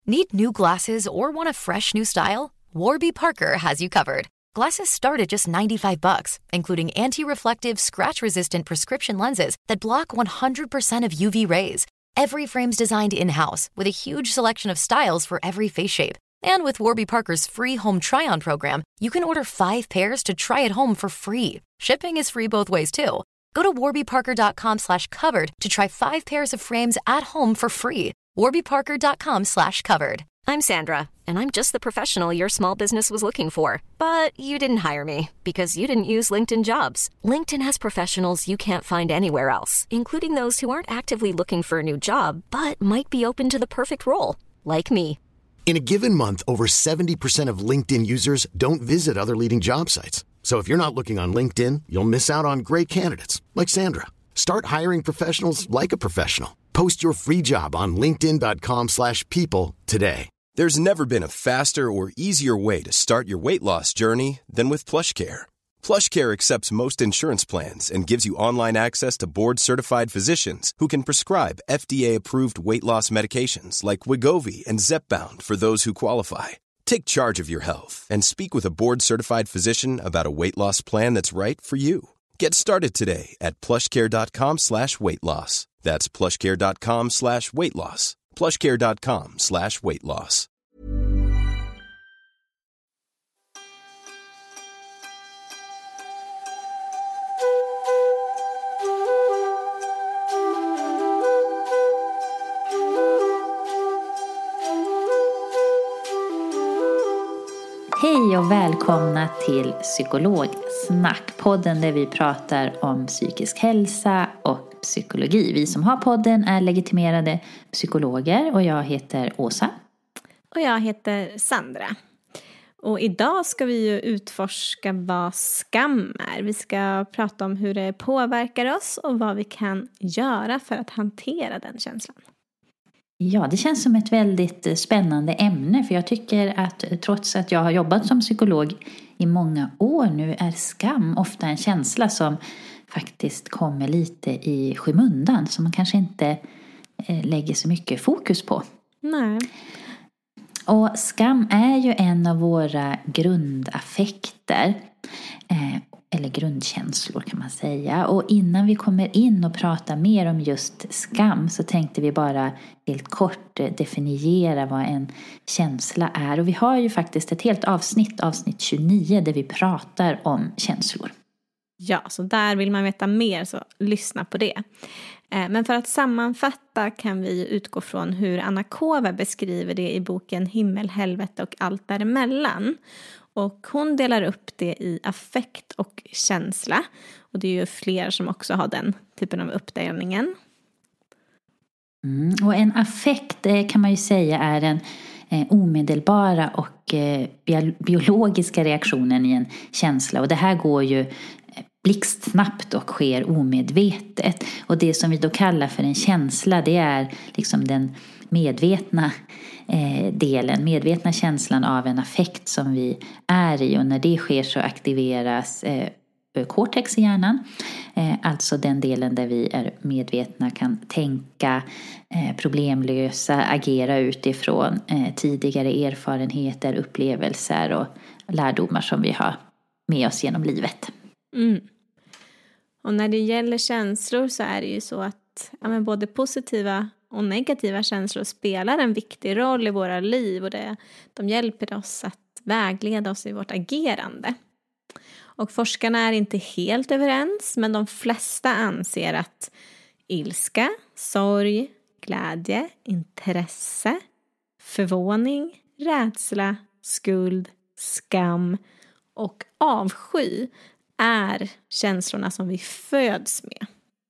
Need new glasses or want a fresh new style? Warby Parker has you covered. Glasses start at just $95, including anti-reflective, scratch-resistant prescription lenses that block 100% of UV rays. Every frame's designed in-house with a huge selection of styles for every face shape. And with Warby Parker's free home try-on program, you can order 5 pairs to try at home for free. Shipping is free both ways too. Go to warbyparker.com/covered to try 5 pairs of frames at home for free. warbyparker.com/covered. I'm Sandra, and I'm just the professional your small business was looking for. But you didn't hire me because you didn't use LinkedIn Jobs. LinkedIn has professionals you can't find anywhere else, including those who aren't actively looking for a new job, but might be open to the perfect role, like me. In a given month, over 70% of LinkedIn users don't visit other leading job sites. So if you're not looking on LinkedIn, you'll miss out on great candidates like Sandra. Start hiring professionals like a professional. Post your free job on linkedin.com/people today. There's never been a faster or easier way to start your weight loss journey than with PlushCare. PlushCare accepts most insurance plans and gives you online access to board-certified physicians who can prescribe FDA-approved weight loss medications like Wegovy and Zepbound for those who qualify. Take charge of your health and speak with a board-certified physician about a weight loss plan that's right for you. Get started today at plushcare.com/weightloss. That's plushcare.com/weightloss. plushcare.com/weightloss. Hej och välkomna till Psykologsnack, podden där vi pratar om psykisk hälsa och psykologi. Vi som har podden är legitimerade psykologer och jag heter Åsa. Och jag heter Sandra. Och idag ska vi ju utforska vad skam är. Vi ska prata om hur det påverkar oss och vad vi kan göra för att hantera den känslan. Ja, det känns som ett väldigt spännande ämne, för jag tycker att trots att jag har jobbat som psykolog i många år nu är skam ofta en känsla som faktiskt kommer lite i skymundan, som man kanske inte lägger så mycket fokus på. Nej. Och skam är ju en av våra grundaffekter, eller grundkänslor kan man säga. Och innan vi kommer in och pratar mer om just skam så tänkte vi bara helt kort definiera vad en känsla är. Och vi har ju faktiskt ett helt avsnitt 29, där vi pratar om känslor. Ja, så där vill man veta mer så lyssna på det. Men för att sammanfatta kan vi utgå från hur Anna Kova beskriver det i boken Himmel, helvete och allt däremellan. Och hon delar upp det i affekt och känsla. Och det är ju fler som också har den typen av uppdelningen. Och en affekt kan man ju säga är den omedelbara och biologiska reaktionen i en känsla. Och det här går ju blixtsnabbt och sker omedvetet. Och det som vi då kallar för en känsla, det är liksom den medvetna känslan av en affekt som vi är i. Och när det sker så aktiveras cortex i hjärnan. Alltså den delen där vi är medvetna, kan tänka, problemlösa, agera utifrån tidigare erfarenheter, upplevelser och lärdomar som vi har med oss genom livet. Mm. Och när det gäller känslor så är det ju så att både positiva och negativa känslor spelar en viktig roll i våra liv, och de hjälper oss att vägleda oss i vårt agerande. Och forskarna är inte helt överens, men de flesta anser att ilska, sorg, glädje, intresse, förvåning, rädsla, skuld, skam och avsky är känslorna som vi föds med.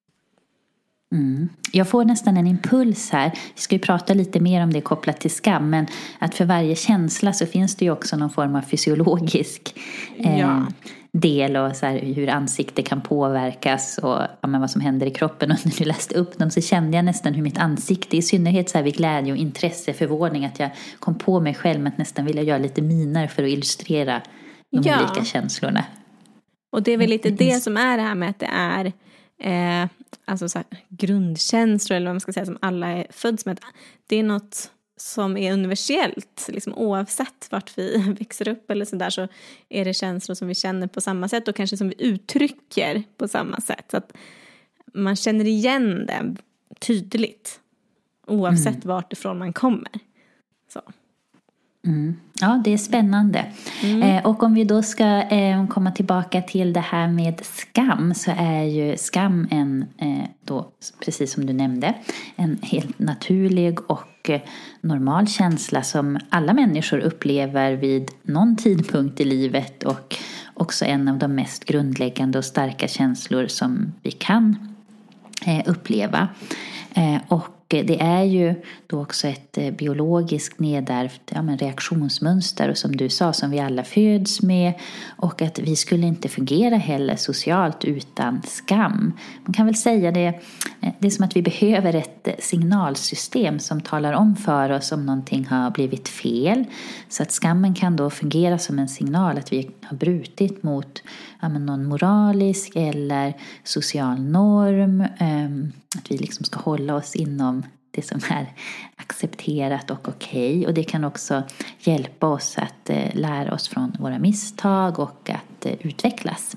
Jag får nästan en impuls här. Vi ska ju prata lite mer om det kopplat till skam, men att för varje känsla så finns det ju också någon form av fysiologisk del, och så här, hur ansiktet kan påverkas och vad som händer i kroppen. Och när du läste upp dem så kände jag nästan hur mitt ansikte, i synnerhet så här vid glädje och intresse, förvåning, att jag kom på mig själv med att nästan vilja göra lite miner för att illustrera de olika känslorna. Och det är väl lite det som är det här med att det är alltså så här, grundkänslor, eller vad man ska säga, som alla är föds med. Det är något som är universellt. Liksom, oavsett vart vi växer upp eller sådär, så är det känslor som vi känner på samma sätt och kanske som vi uttrycker på samma sätt. Så att man känner igen det tydligt oavsett vart ifrån man kommer. Så. Ja, det är spännande. Och om vi då ska komma tillbaka till det här med skam, så är ju skam då, precis som du nämnde, en helt naturlig och normal känsla som alla människor upplever vid någon tidpunkt i livet, och också en av de mest grundläggande och starka känslor som vi kan uppleva. Och det är ju då också ett biologiskt nedärvt reaktionsmönster, och som du sa, som vi alla föds med, och att vi skulle inte fungera heller socialt utan skam. Man kan väl säga det är som att vi behöver ett signalsystem som talar om för oss om någonting har blivit fel, så att skammen kan då fungera som en signal att vi har brutit mot någon moralisk eller social norm, att vi liksom ska hålla oss inom det som är accepterat och okej. Och det kan också hjälpa oss att lära oss från våra misstag och att utvecklas.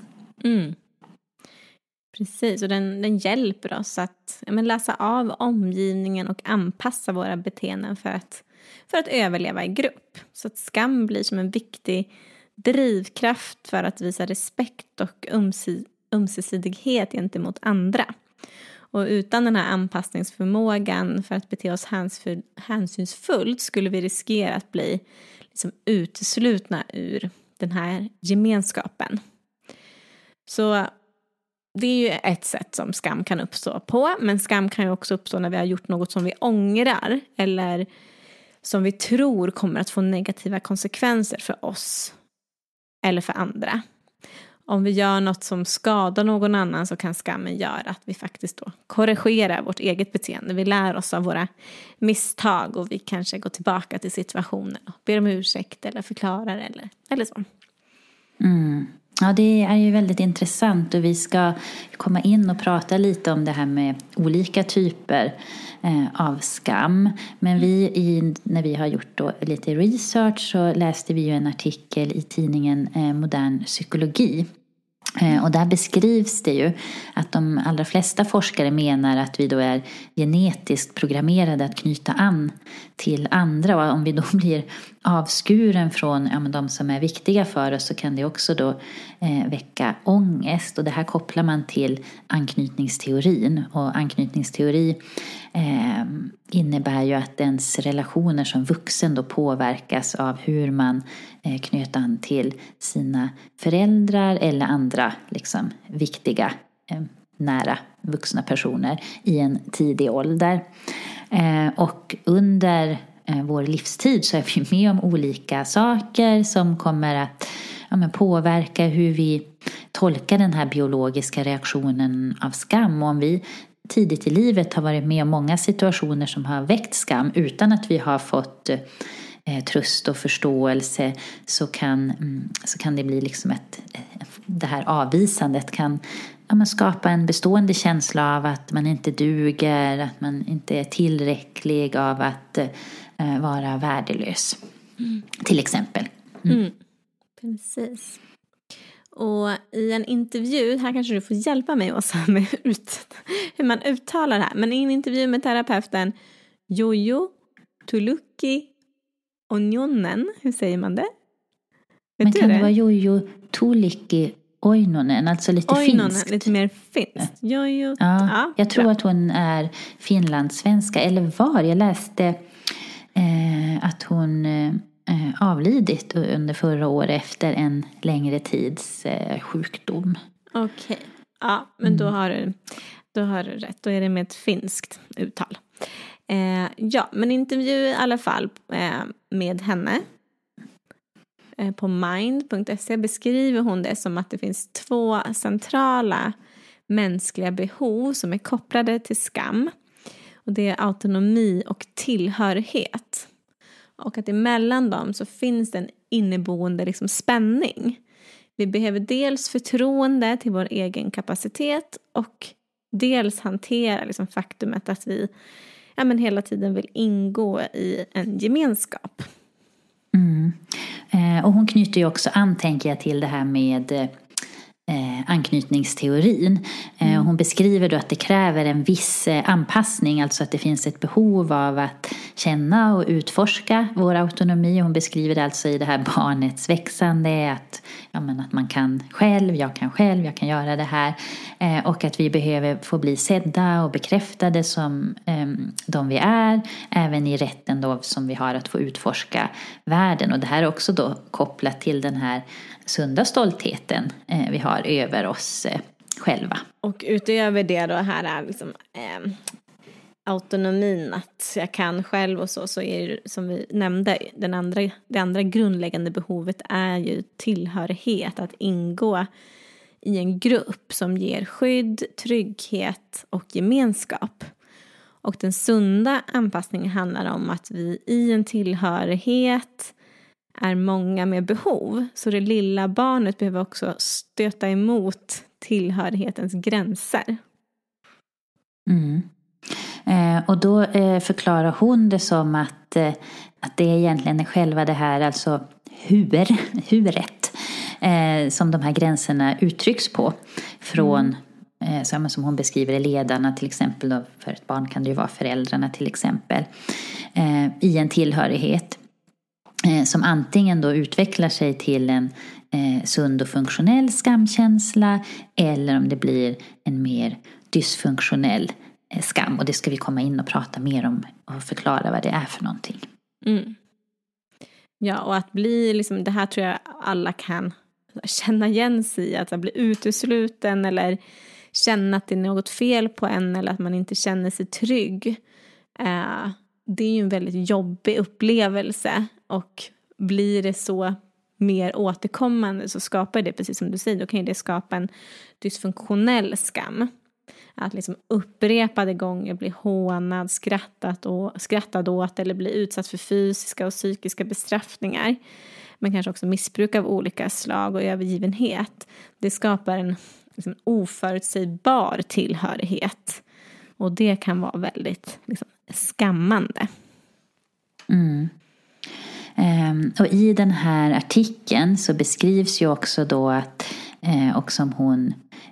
Precis, och den hjälper oss att läsa av omgivningen och anpassa våra beteenden för att överleva i grupp. Så att skam blir som en viktig drivkraft för att visa respekt och ömsesidighet gentemot andra. Och utan den här anpassningsförmågan för att bete oss hänsynsfullt skulle vi riskera att bli liksom uteslutna ur den här gemenskapen. Så det är ju ett sätt som skam kan uppstå på. Men skam kan ju också uppstå när vi har gjort något som vi ångrar eller som vi tror kommer att få negativa konsekvenser för oss eller för andra. Om vi gör något som skadar någon annan, så kan skammen göra att vi faktiskt då korrigerar vårt eget beteende. Vi lär oss av våra misstag och vi kanske går tillbaka till situationen och ber om ursäkt eller förklarar eller så. Ja, det är ju väldigt intressant, och vi ska komma in och prata lite om det här med olika typer av skam. Men när vi har gjort då lite research, så läste vi ju en artikel i tidningen Modern Psykologi. Och där beskrivs det ju att de allra flesta forskare menar att vi då är genetiskt programmerade att knyta an till andra. Och om vi då blir avskuren från de som är viktiga för oss, så kan det också då väcka ångest. Och det här kopplar man till anknytningsteorin. Och anknytningsteori innebär ju att ens relationer som vuxen då påverkas av hur man knöt an till sina föräldrar eller andra liksom viktiga nära vuxna personer i en tidig ålder. Och under vår livstid så är vi med om olika saker som kommer att påverka hur vi tolkar den här biologiska reaktionen av skam. Och om vi tidigt i livet har varit med om många situationer som har väckt skam utan att vi har fått tröst och förståelse, så kan det bli liksom det här avvisandet kan skapa en bestående känsla av att man inte duger, att man inte är tillräcklig, av att vara värdelös till exempel. Precis. Och i en intervju, här kanske du får hjälpa mig Åsa med hur man uttalar det här, men i en intervju med terapeuten Jojo Tuluki Oinonen, hur säger man det? Men kan det vara Jojo Tuluki Oinonen, alltså lite finskt? Lite mer finskt. Jojo. Ja, jag tror att hon är finlandssvenska, eller var. Jag läste att hon avlidit under förra året efter en längre tids sjukdom. Okej. Ja, men då har du rätt. Då är det med ett finskt uttal. Ja, men intervju i alla fall med henne på mind.se beskriver hon det som att det finns 2 centrala mänskliga behov som är kopplade till skam. Och det är autonomi och tillhörighet. Och att emellan dem så finns det en inneboende liksom spänning. Vi behöver dels förtroende till vår egen kapacitet och dels hantera liksom faktumet att vi men hela tiden vill ingå i en gemenskap. Och hon knyter ju också an, tänker jag, till det här med anknytningsteorin. Hon beskriver då att det kräver en viss anpassning, alltså att det finns ett behov av att känna och utforska vår autonomi. Hon beskriver det alltså i det här barnets växande, att man kan själv, jag kan göra det här, och att vi behöver få bli sedda och bekräftade som de vi är, även i rätten då som vi har att få utforska världen. Och det här är också då kopplat till den här sunda stoltheten vi har över oss själva. Och utöver det då här är liksom autonomin, att jag kan själv och så är det, som vi nämnde, det andra grundläggande behovet är ju tillhörighet, att ingå i en grupp som ger skydd, trygghet och gemenskap. Och den sunda anpassningen handlar om att vi i en tillhörighet är många med behov. Så det lilla barnet behöver också stöta emot tillhörighetens gränser. Och då förklarar hon det som att det är egentligen själva det här, alltså huret som de här gränserna uttrycks på. Från, som hon beskriver, ledarna till exempel. Då, för ett barn kan det ju vara föräldrarna till exempel. I en tillhörighet. Som antingen då utvecklar sig till en sund och funktionell skamkänsla, eller om det blir en mer dysfunktionell skam. Och det ska vi komma in och prata mer om och förklara vad det är för någonting. Ja, och att bli liksom, det här tror jag alla kan känna igen sig i, att bli utesluten eller känna att det är något fel på en, eller att man inte känner sig trygg. Det är ju en väldigt jobbig upplevelse, och blir det så mer återkommande så skapar det, precis som du säger, då kan det skapa en dysfunktionell skam. Att liksom upprepade gånger bli hånad, skrattad åt eller bli utsatt för fysiska och psykiska bestraffningar. Men kanske också missbruk av olika slag och övergivenhet. Det skapar en liksom oförutsägbar tillhörighet. Och det kan vara väldigt liksom skammande. Och i den här artikeln så beskrivs ju också då att, och som hon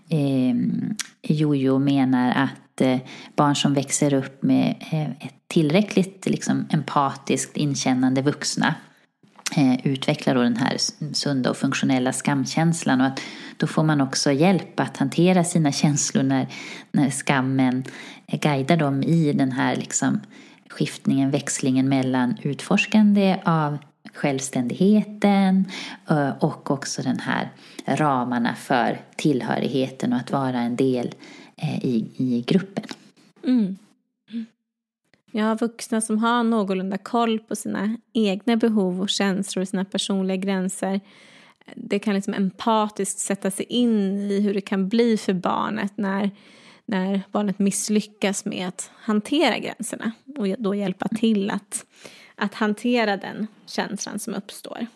Jojo menar, att barn som växer upp med ett tillräckligt liksom empatiskt inkännande vuxna utvecklar då den här sunda och funktionella skamkänslan, och att då får man också hjälp att hantera sina känslor när skammen guidar dem i den här liksom skiftningen, växlingen mellan utforskande av självständigheten och också den här ramarna för tillhörigheten och att vara en del i gruppen. Ja, vuxna som har någorlunda koll på sina egna behov och känslor och sina personliga gränser, det kan liksom empatiskt sätta sig in i hur det kan bli för barnet när barnet misslyckas med att hantera gränserna, och då hjälpa till att hantera den känslan som uppstår.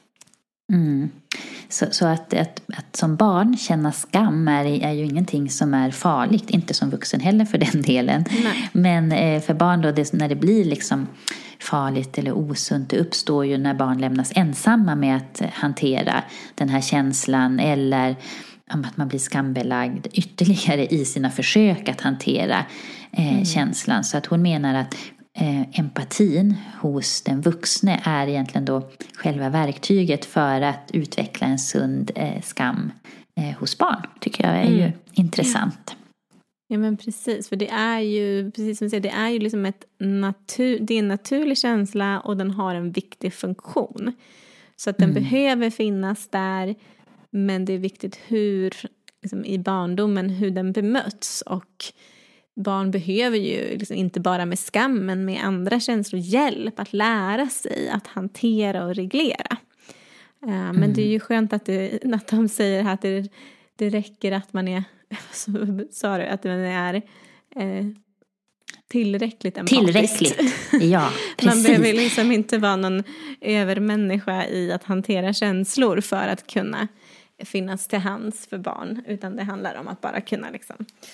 Så att som barn känna skam är ju ingenting som är farligt, inte som vuxen heller för den delen. Nej. Men för barn då, när det blir liksom farligt eller osunt, det uppstår ju när barn lämnas ensamma med att hantera den här känslan, eller att man blir skambelagd ytterligare i sina försök att hantera känslan. Så att hon menar att empatin hos den vuxne är egentligen då själva verktyget för att utveckla en sund skam hos barn. Tycker jag är ju intressant. Ja, men precis, för det är ju, precis som du säger, det är ju liksom det är en naturlig känsla, och den har en viktig funktion. Så att den behöver finnas där, men det är viktigt hur liksom, i barndomen hur den bemöts, och barn behöver ju liksom inte bara med skam, men med andra känslor hjälp att lära sig att hantera och reglera. Men det är ju skönt att de säger att det räcker att man är, sa du, att man är tillräckligt empatisk. Tillräckligt, ja, precis. Man behöver liksom inte vara någon övermänniska i att hantera känslor för att kunna finnas till hands för barn, utan det handlar om att bara kunna liksom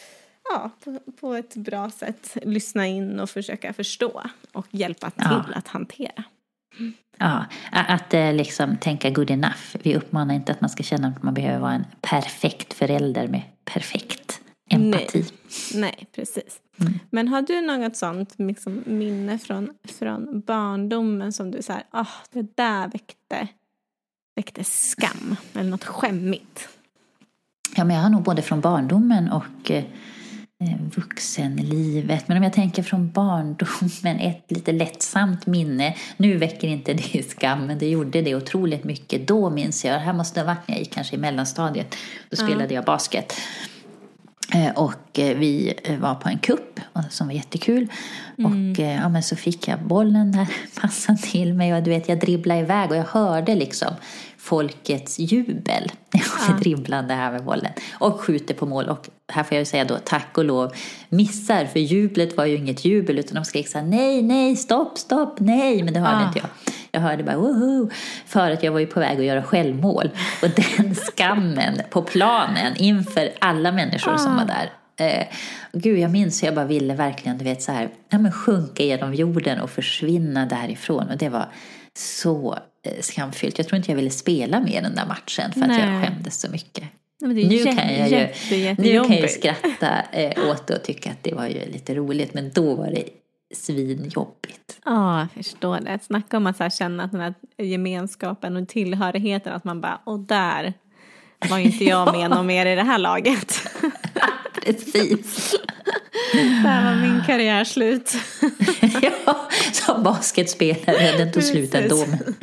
på ett bra sätt lyssna in och försöka förstå och hjälpa till att hantera. Ja, att liksom tänka good enough. Vi uppmanar inte att man ska känna att man behöver vara en perfekt förälder med perfekt empati. Nej, precis. Men har du något sånt liksom, minne från barndomen som du säger, det där väckte skam eller något skämmigt? Ja, men jag har nog både från barndomen och vuxenlivet. Men om jag tänker från barndomen, ett lite lättsamt minne. Nu väcker inte det skam, men det gjorde det otroligt mycket. Då minns jag, här måste det ha varit när jag gick kanske i mellanstadiet. Då spelade jag basket. Och vi var på en kupp som var jättekul. Och men så fick jag bollen där, passade till mig. Och du vet, jag dribblade iväg och jag hörde liksom folkets jubel när jag dribblade här med bollen. Och skjuter på mål. Och här får jag ju säga då, tack och lov, missar. För jublet var ju inget jubel, utan de skrek så här, nej, stopp, nej. Men det hörde inte jag. Jag hörde bara woho, för att jag var ju på väg att göra självmål. Och den skammen på planen inför alla människor som var där. Gud, jag minns hur jag bara ville verkligen, du vet, så här, sjunka genom jorden och försvinna därifrån. Och det var så skamfyllt. Jag tror inte jag ville spela med den där matchen för att jag skämdes så mycket. Nu kan jag ju skratta åt det och tycka att det var ju lite roligt, men då var det svinjobbigt. Ja, jag förstår det. Snacka om att så här, känna att den här gemenskapen och tillhörigheten, att man bara, där var inte jag med någon mer i det här laget. Precis. Där var min karriär slut. Ja, som basketspelare, den tog slut ändå.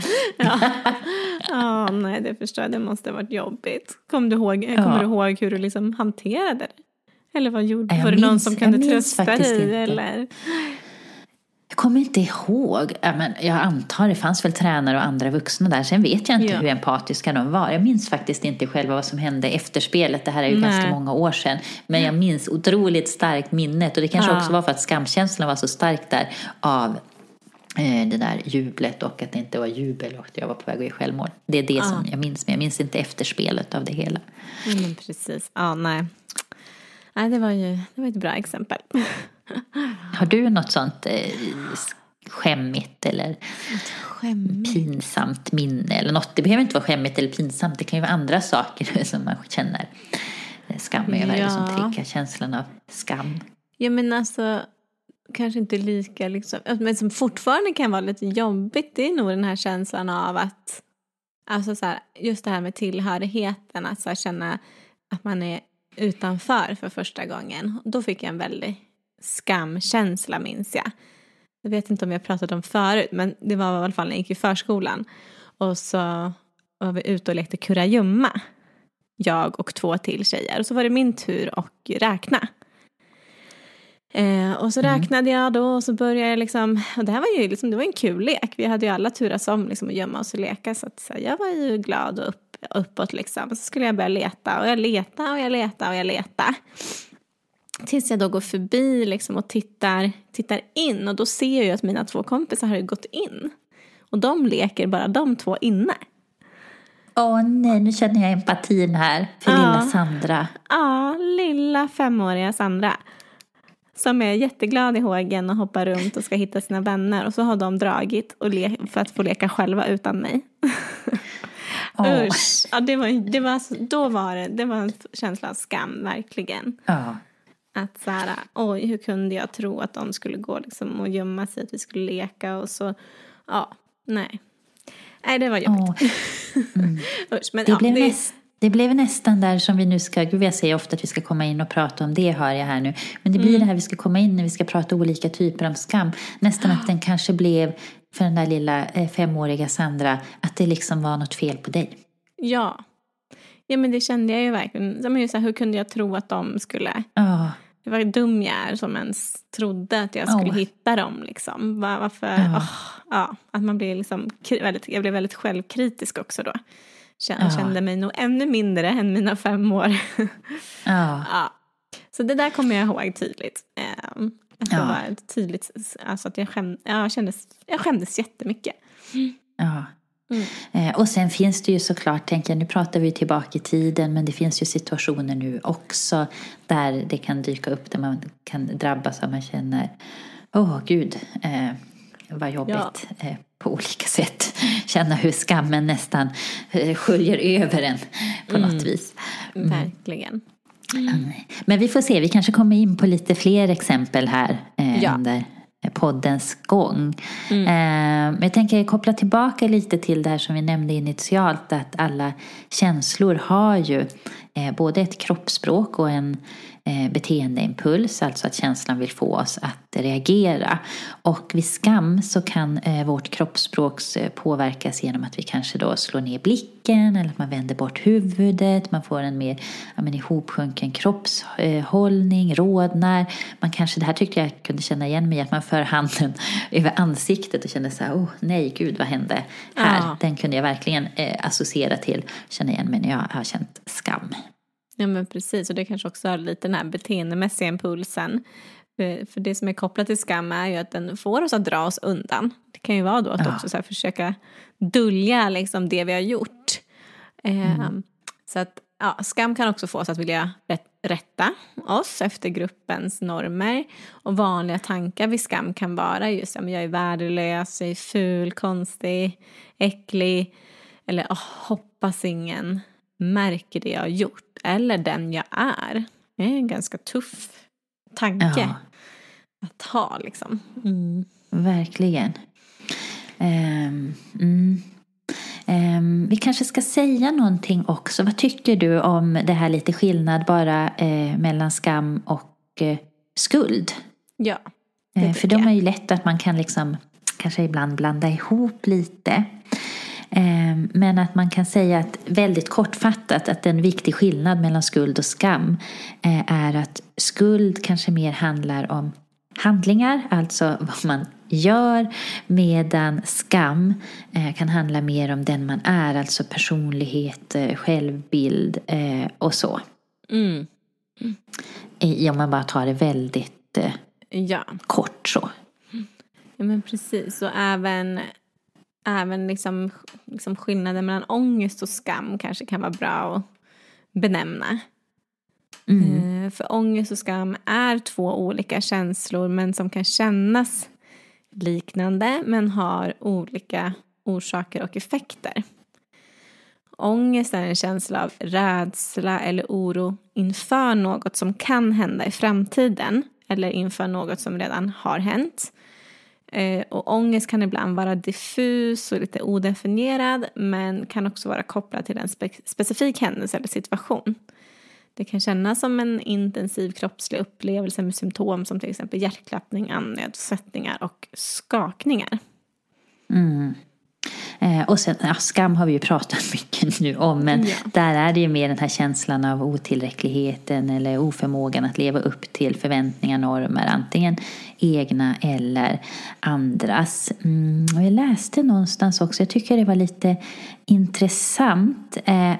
Nej, det förstår jag. Det måste ha varit jobbigt. Kommer du ihåg hur du liksom hanterade det? Eller vad gjorde du? Var det någon som kunde trösta dig? Eller? Jag kommer inte ihåg. Jag antar det fanns väl tränare och andra vuxna där. Sen vet jag inte hur empatiska de var. Jag minns faktiskt inte själva vad som hände efter spelet. Det här är ju ganska många år sedan. Men jag minns otroligt starkt minnet. Och det kanske också var för att skamkänslan var så stark där av det där jublet. Och att det inte var jubel och att jag var på väg att ge självmål. Det är det som jag minns. Men jag minns inte efterspelet av det hela. Precis. Nej, det var ett bra exempel. Har du något sånt skämmigt eller pinsamt minne eller något? Det behöver inte vara skämmigt eller pinsamt. Det kan ju vara andra saker som man känner skam över eller som triggar känslan av skam. Ja, men alltså kanske inte lika liksom, men som fortfarande kan vara lite jobbigt, det är nog den här känslan av att alltså så här, just det här med tillhörigheten, att så här, känna att man är utanför för första gången. Då fick jag en väldigt skamkänsla, minns jag. Jag vet inte om jag pratat om förut, men det var i alla fall när jag gick i förskolan. Och så var vi ute och lekte kurragömma. Jag och 2 till tjejer. Och så var det min tur att räkna. Och så räknade jag då och så började jag liksom, och det här var ju liksom, det var en kul lek. Vi hade ju alla turas om liksom att gömma oss och leka, så att så jag var ju glad och uppåt liksom. Och så skulle jag börja leta och jag letade. Tills jag då går förbi liksom och tittar in, och då ser jag ju att mina 2 kompisar har ju gått in. Och de leker bara de 2 inne. Nej, nu känner jag empatin här för lilla Sandra. Ja, lilla 5-åriga Sandra. Som är jätteglad i hågen och hoppar runt och ska hitta sina vänner. Och så har de dragit för att få leka själva utan mig. Usch. Ja, det var en känsla av skam, verkligen. Ja. Att så här, oj, hur kunde jag tro att de skulle gå liksom och gömma sig, att vi skulle leka och så, nej, det var jobbigt. Usch, men det blev nästan där som vi nu ska, jag säger ofta att vi ska komma in och prata om det, hör jag här nu. Men det blir det här vi ska komma in när vi ska prata olika typer av skam. Nästan att den kanske blev för den där lilla 5-åriga Sandra, att det liksom var något fel på dig. Ja, men det kände jag ju verkligen. Men så här, hur kunde jag tro att de skulle... Det var dum jag är som ens trodde att jag skulle hitta dem. Liksom. Varför? Att man blir liksom jag blev väldigt självkritisk också då. Kände mig nog ännu mindre än mina 5 år. Så det där kommer jag ihåg tydligt. Att det var tydligt, alltså att jag skämdes jättemycket. Och sen finns det ju såklart, tänker jag, nu pratar vi tillbaka i tiden, men det finns ju situationer nu också där det kan dyka upp, där man kan drabbas av, man känner, gud, vad jobbigt, på olika sätt. Känna hur skammen nästan sköljer över en på något vis. Verkligen. Men vi får se, vi kanske kommer in på lite fler exempel här under poddens gång. Men jag tänker koppla tillbaka lite till det här som vi nämnde initialt, att alla känslor har ju både ett kroppsspråk och en beteendeimpuls, alltså att känslan vill få oss att reagera. Och vid skam så kan vårt kroppsspråk påverkas genom att vi kanske då slår ner blicken, eller att man vänder bort huvudet, man får en mer ihopsjunken kroppshållning, rodnar. Man kanske, det här tyckte jag kunde känna igen mig, att man för handen över ansiktet och kände så här, nej gud, vad hände här? Ja. Den kunde jag verkligen associera till, känna igen mig när jag har känt skam. Ja, men precis, och det kanske också har lite den här beteendemässiga impulsen. För det som är kopplat till skam är ju att den får oss att dra oss undan. Det kan ju vara då att också så här försöka dölja liksom det vi har gjort. Så att skam kan också få oss att vilja rätta oss efter gruppens normer. Och vanliga tankar vid skam kan vara just att jag är värdelös, jag är ful, konstig, äcklig. Eller hoppas ingen märker det jag har gjort. Eller den jag är. Det är en ganska tuff tanke att ha liksom. Verkligen. Vi kanske ska säga någonting också. Vad tycker du om det här lite skillnad bara mellan skam och skuld? Ja. För de är ju lätt att man kan liksom kanske ibland blanda ihop lite. Men att man kan säga att väldigt kortfattat att en viktig skillnad mellan skuld och skam är att skuld kanske mer handlar om handlingar, alltså vad man gör, medan skam kan handla mer om den man är, alltså personlighet, självbild och så. Om man bara tar det väldigt kort så. Ja, men precis, och även liksom skillnaden mellan ångest och skam kanske kan vara bra att benämna. För ångest och skam är två olika känslor, men som kan kännas liknande men har olika orsaker och effekter. Ångest är en känsla av rädsla eller oro inför något som kan hända i framtiden eller inför något som redan har hänt. Och ångest kan ibland vara diffus och lite odefinierad, men kan också vara kopplad till en specifik händelse eller situation. Det kan kännas som en intensiv kroppslig upplevelse med symptom som till exempel hjärtklappning, andnöd, svettningar och skakningar. Och sen, skam har vi ju pratat mycket nu om, men där är det ju mer den här känslan av otillräckligheten eller oförmågan att leva upp till förväntningar, normer, antingen egna eller andras. Och jag läste någonstans också, jag tycker det var lite intressant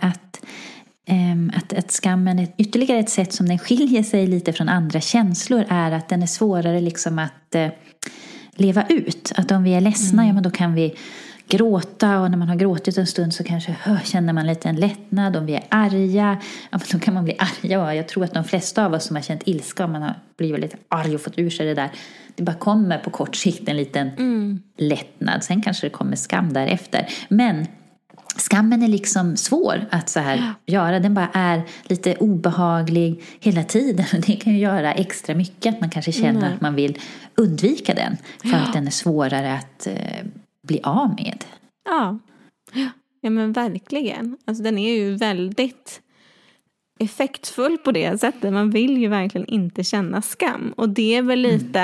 att skammen är ytterligare ett sätt som den skiljer sig lite från andra känslor, är att den är svårare liksom att leva ut. Att om vi är ledsna, men då kan vi gråta, och när man har gråtit en stund så kanske känner man lite en lättnad. Om vi är arga, då kan man bli arga. Jag tror att de flesta av oss som har känt ilska, om man har blivit lite arg och fått ur sig det där, det bara kommer på kort sikt en liten lättnad. Sen kanske det kommer skam därefter. Men skammen är liksom svår att så här göra. Den bara är lite obehaglig hela tiden. Det kan ju göra extra mycket att man kanske känner att man vill undvika den. För att den är svårare att bli av med. Ja, men verkligen. Alltså den är ju väldigt effektfull på det sättet. Man vill ju verkligen inte känna skam. Och det är väl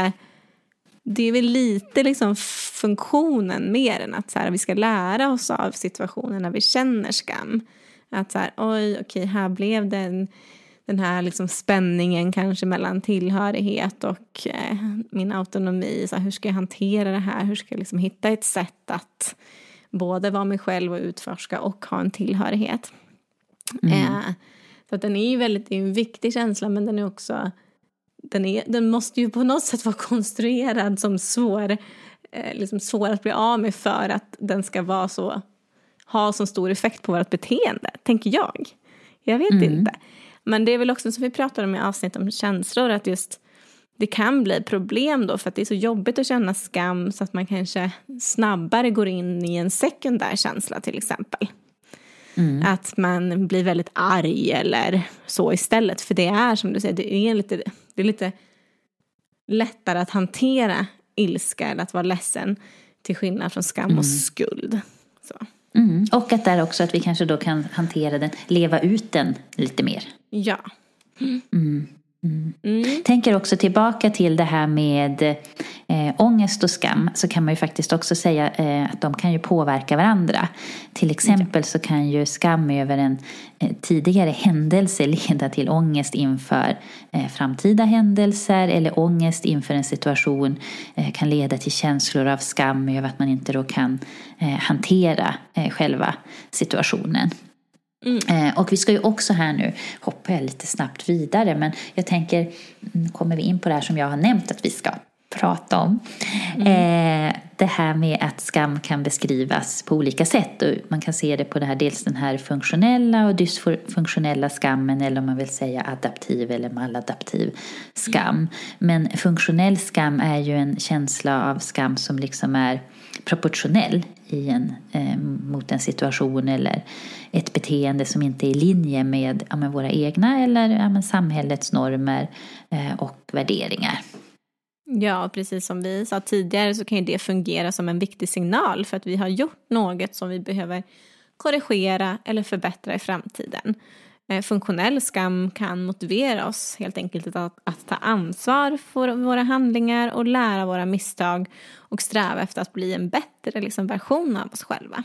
lite liksom funktionen mer än att så här, vi ska lära oss av situationen när vi känner skam. Att så här, okej, här blev den här liksom spänningen kanske mellan tillhörighet och min autonomi. Så här, hur ska jag hantera det här? Hur ska jag liksom hitta ett sätt att både vara mig själv och utforska och ha en tillhörighet? Så att den är ju väldigt en viktig känsla, men den är också... Den måste ju på något sätt vara konstruerad som svår att bli av med för att den ska vara så ha så stor effekt på vårt beteende, tänker jag. Jag vet inte. Men det är väl också som vi pratade om i avsnitt om känslor, att just det kan bli problem då för att det är så jobbigt att känna skam så att man kanske snabbare går in i en sekundär känsla till exempel. Att man blir väldigt arg eller så istället. För det är som du säger, det är lite lättare att hantera ilska eller att vara ledsen till skillnad från skam och skuld. Så. Och att där också att vi kanske då kan hantera den, leva ut den lite mer. Ja. Tänker också tillbaka till det här med ångest och skam, så kan man ju faktiskt också säga att de kan ju påverka varandra. Till exempel så kan ju skam över en tidigare händelse leda till ångest inför framtida händelser, eller ångest inför en situation kan leda till känslor av skam över att man inte då kan hantera själva situationen. Och vi ska ju också här nu, hoppar jag lite snabbt vidare, men jag tänker, kommer vi in på det här som jag har nämnt att vi ska prata om. Det här med att skam kan beskrivas på olika sätt, och man kan se det på det här, dels den här funktionella och dysfunktionella skammen, eller om man vill säga adaptiv eller maladaptiv skam. Men funktionell skam är ju en känsla av skam som liksom är proportionell mot en situation eller ett beteende som inte är i linje med våra egna eller samhällets normer och värderingar. Ja, precis som vi sa tidigare så kan ju det fungera som en viktig signal för att vi har gjort något som vi behöver korrigera eller förbättra i framtiden. Funktionell skam kan motivera oss helt enkelt att ta ansvar för våra handlingar och lära våra misstag och sträva efter att bli en bättre version av oss själva.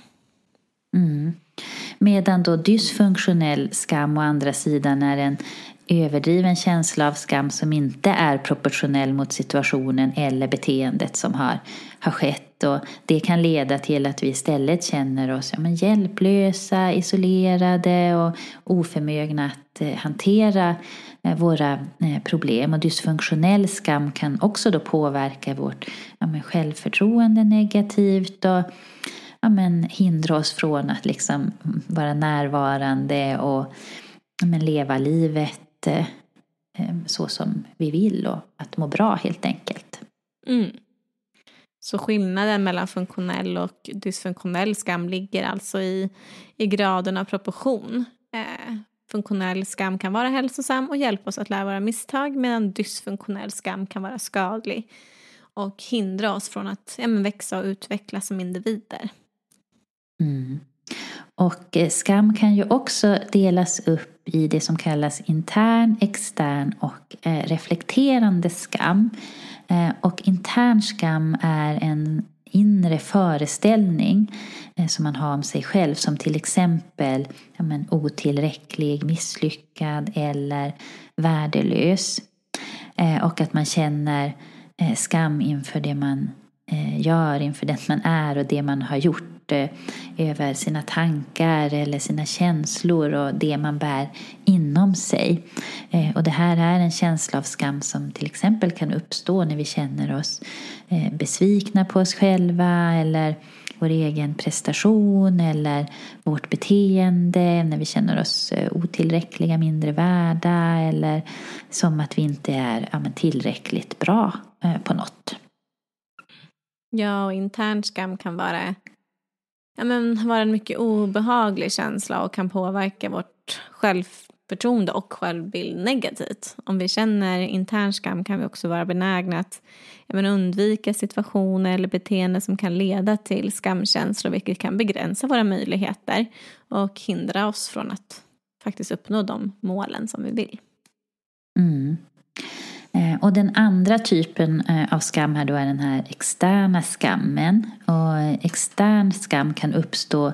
Medan då dysfunktionell skam å andra sidan är en överdriven känsla av skam som inte är proportionell mot situationen eller beteendet som har skett, och det kan leda till att vi istället känner oss hjälplösa, isolerade och oförmögna att hantera våra problem. Och dysfunktionell skam kan också då påverka vårt självförtroende negativt och hindra oss från att vara närvarande och leva livet så som vi vill, och att må bra helt enkelt. Så skillnaden mellan funktionell och dysfunktionell skam ligger alltså i graden av proportion. Funktionell skam kan vara hälsosam och hjälpa oss att lära våra misstag, medan dysfunktionell skam kan vara skadlig och hindra oss från att växa och utvecklas som individer. Och skam kan ju också delas upp i det som kallas intern, extern och reflekterande skam. Och intern skam är en inre föreställning som man har om sig själv, som till exempel otillräcklig, misslyckad eller värdelös. Och att man känner skam inför det man gör, inför det man är och det man har gjort, över sina tankar eller sina känslor och det man bär inom sig. Och det här är en känsla av skam som till exempel kan uppstå när vi känner oss besvikna på oss själva eller vår egen prestation eller vårt beteende, när vi känner oss otillräckliga, mindre värda, eller som att vi inte är tillräckligt bra på något. Ja, och intern skam kan vara en mycket obehaglig känsla och kan påverka vårt självförtroende och självbild negativt. Om vi känner intern skam kan vi också vara benägna att undvika situationer eller beteenden som kan leda till skamkänslor, vilket kan begränsa våra möjligheter och hindra oss från att faktiskt uppnå de målen som vi vill. Och den andra typen av skam här då är den här externa skammen. Och extern skam kan uppstå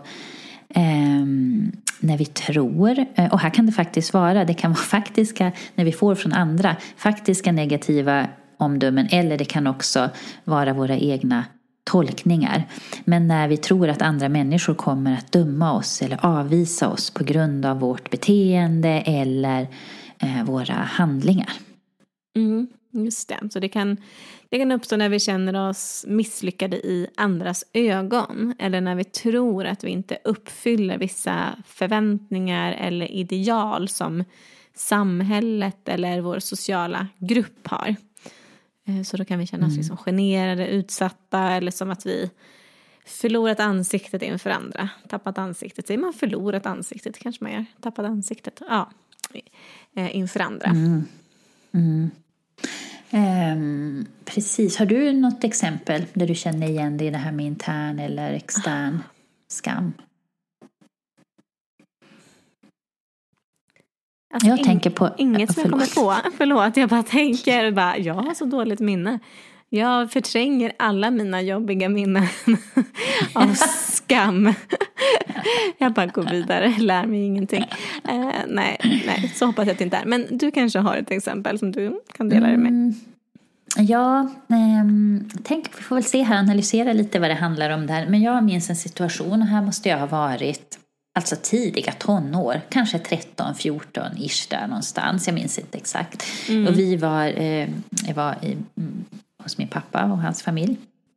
när vi tror, och här kan det faktiskt vara, det kan vara faktiska, när vi får från andra faktiska negativa omdömen, eller det kan också vara våra egna tolkningar. Men när vi tror att andra människor kommer att döma oss eller avvisa oss på grund av vårt beteende eller våra handlingar. Just det. Så det kan uppstå när vi känner oss misslyckade i andras ögon. Eller när vi tror att vi inte uppfyller vissa förväntningar eller ideal som samhället eller vår sociala grupp har. Så då kan vi känna oss liksom generade, utsatta eller som att vi förlorat ansiktet inför andra. Tappat ansiktet. Säger man förlorat ansiktet? Kanske man gör. Tappat ansiktet. Ja. Inför andra. Precis. Har du något exempel där du känner igen dig i det här med intern eller extern skam? Alltså, jag tänker på... Inget som jag kommer på. Förlåt, jag bara tänker. Jag har så dåligt minne. Jag förtränger alla mina jobbiga minnen av skam. Jag bara går vidare, lär mig ingenting. Nej, så hoppas jag att det inte är. Men du kanske har ett exempel som du kan dela det med. Ja, vi får väl se här, analysera lite vad det handlar om där. Men jag minns en situation, här måste jag ha varit alltså tidiga tonår, kanske 13-14-ish där någonstans, jag minns inte exakt. Och jag var hos min pappa och hans familj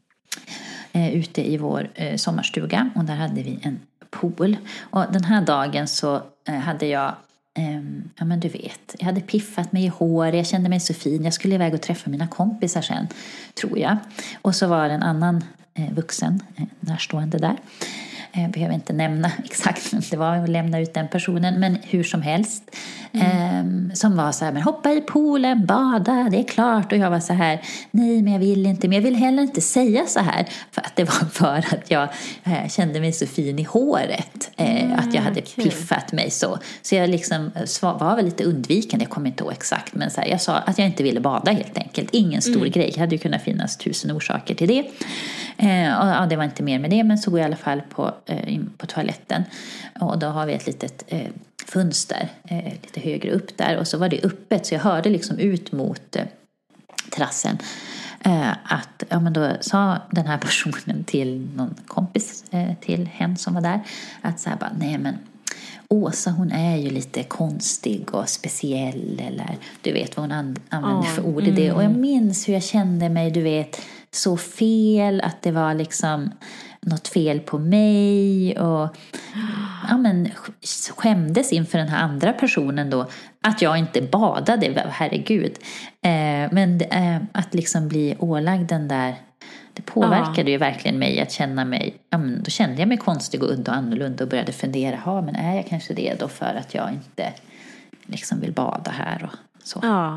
ute i vår sommarstuga, och där hade vi en pool. Och den här dagen så hade jag ja men du vet, jag hade piffat mig i hår, jag kände mig så fin, jag skulle iväg och träffa mina kompisar sen, tror jag. Och så var det en annan vuxen närstående där. Behöver inte nämna exakt vem det var och lämna ut den personen, men hur som helst som var så här, men hoppa i poolen, bada, det är klart. Och jag var så här, nej men jag vill inte, men jag vill heller inte säga så här, för att det var för att jag kände mig så fin i håret, att jag hade piffat mig så jag liksom var väl lite undvikande, jag kommer inte ihåg exakt, men så här, jag sa att jag inte ville bada helt enkelt, ingen stor grej, det hade ju kunnat finnas 1000 orsaker till det. Och det var inte mer med det, men så går jag i alla fall in på toaletten, och då har vi ett litet fönster lite högre upp där, och så var det öppet, så jag hörde liksom ut mot terrassen att, ja men då sa den här personen till någon kompis till hen som var där, att så här bara, nej men Åsa, hon är ju lite konstig och speciell, eller du vet vad hon använder för ord i det. Och jag minns hur jag kände mig, du vet, så fel, att det var liksom något fel på mig, och ja men skämdes inför den här andra personen då att jag inte badade, herregud. Men att liksom bli ålagd den där, det påverkade ju verkligen mig att känna mig, ja men då kände jag mig konstig och udda och annorlunda och började fundera, men är jag kanske det då för att jag inte liksom vill bada här och så.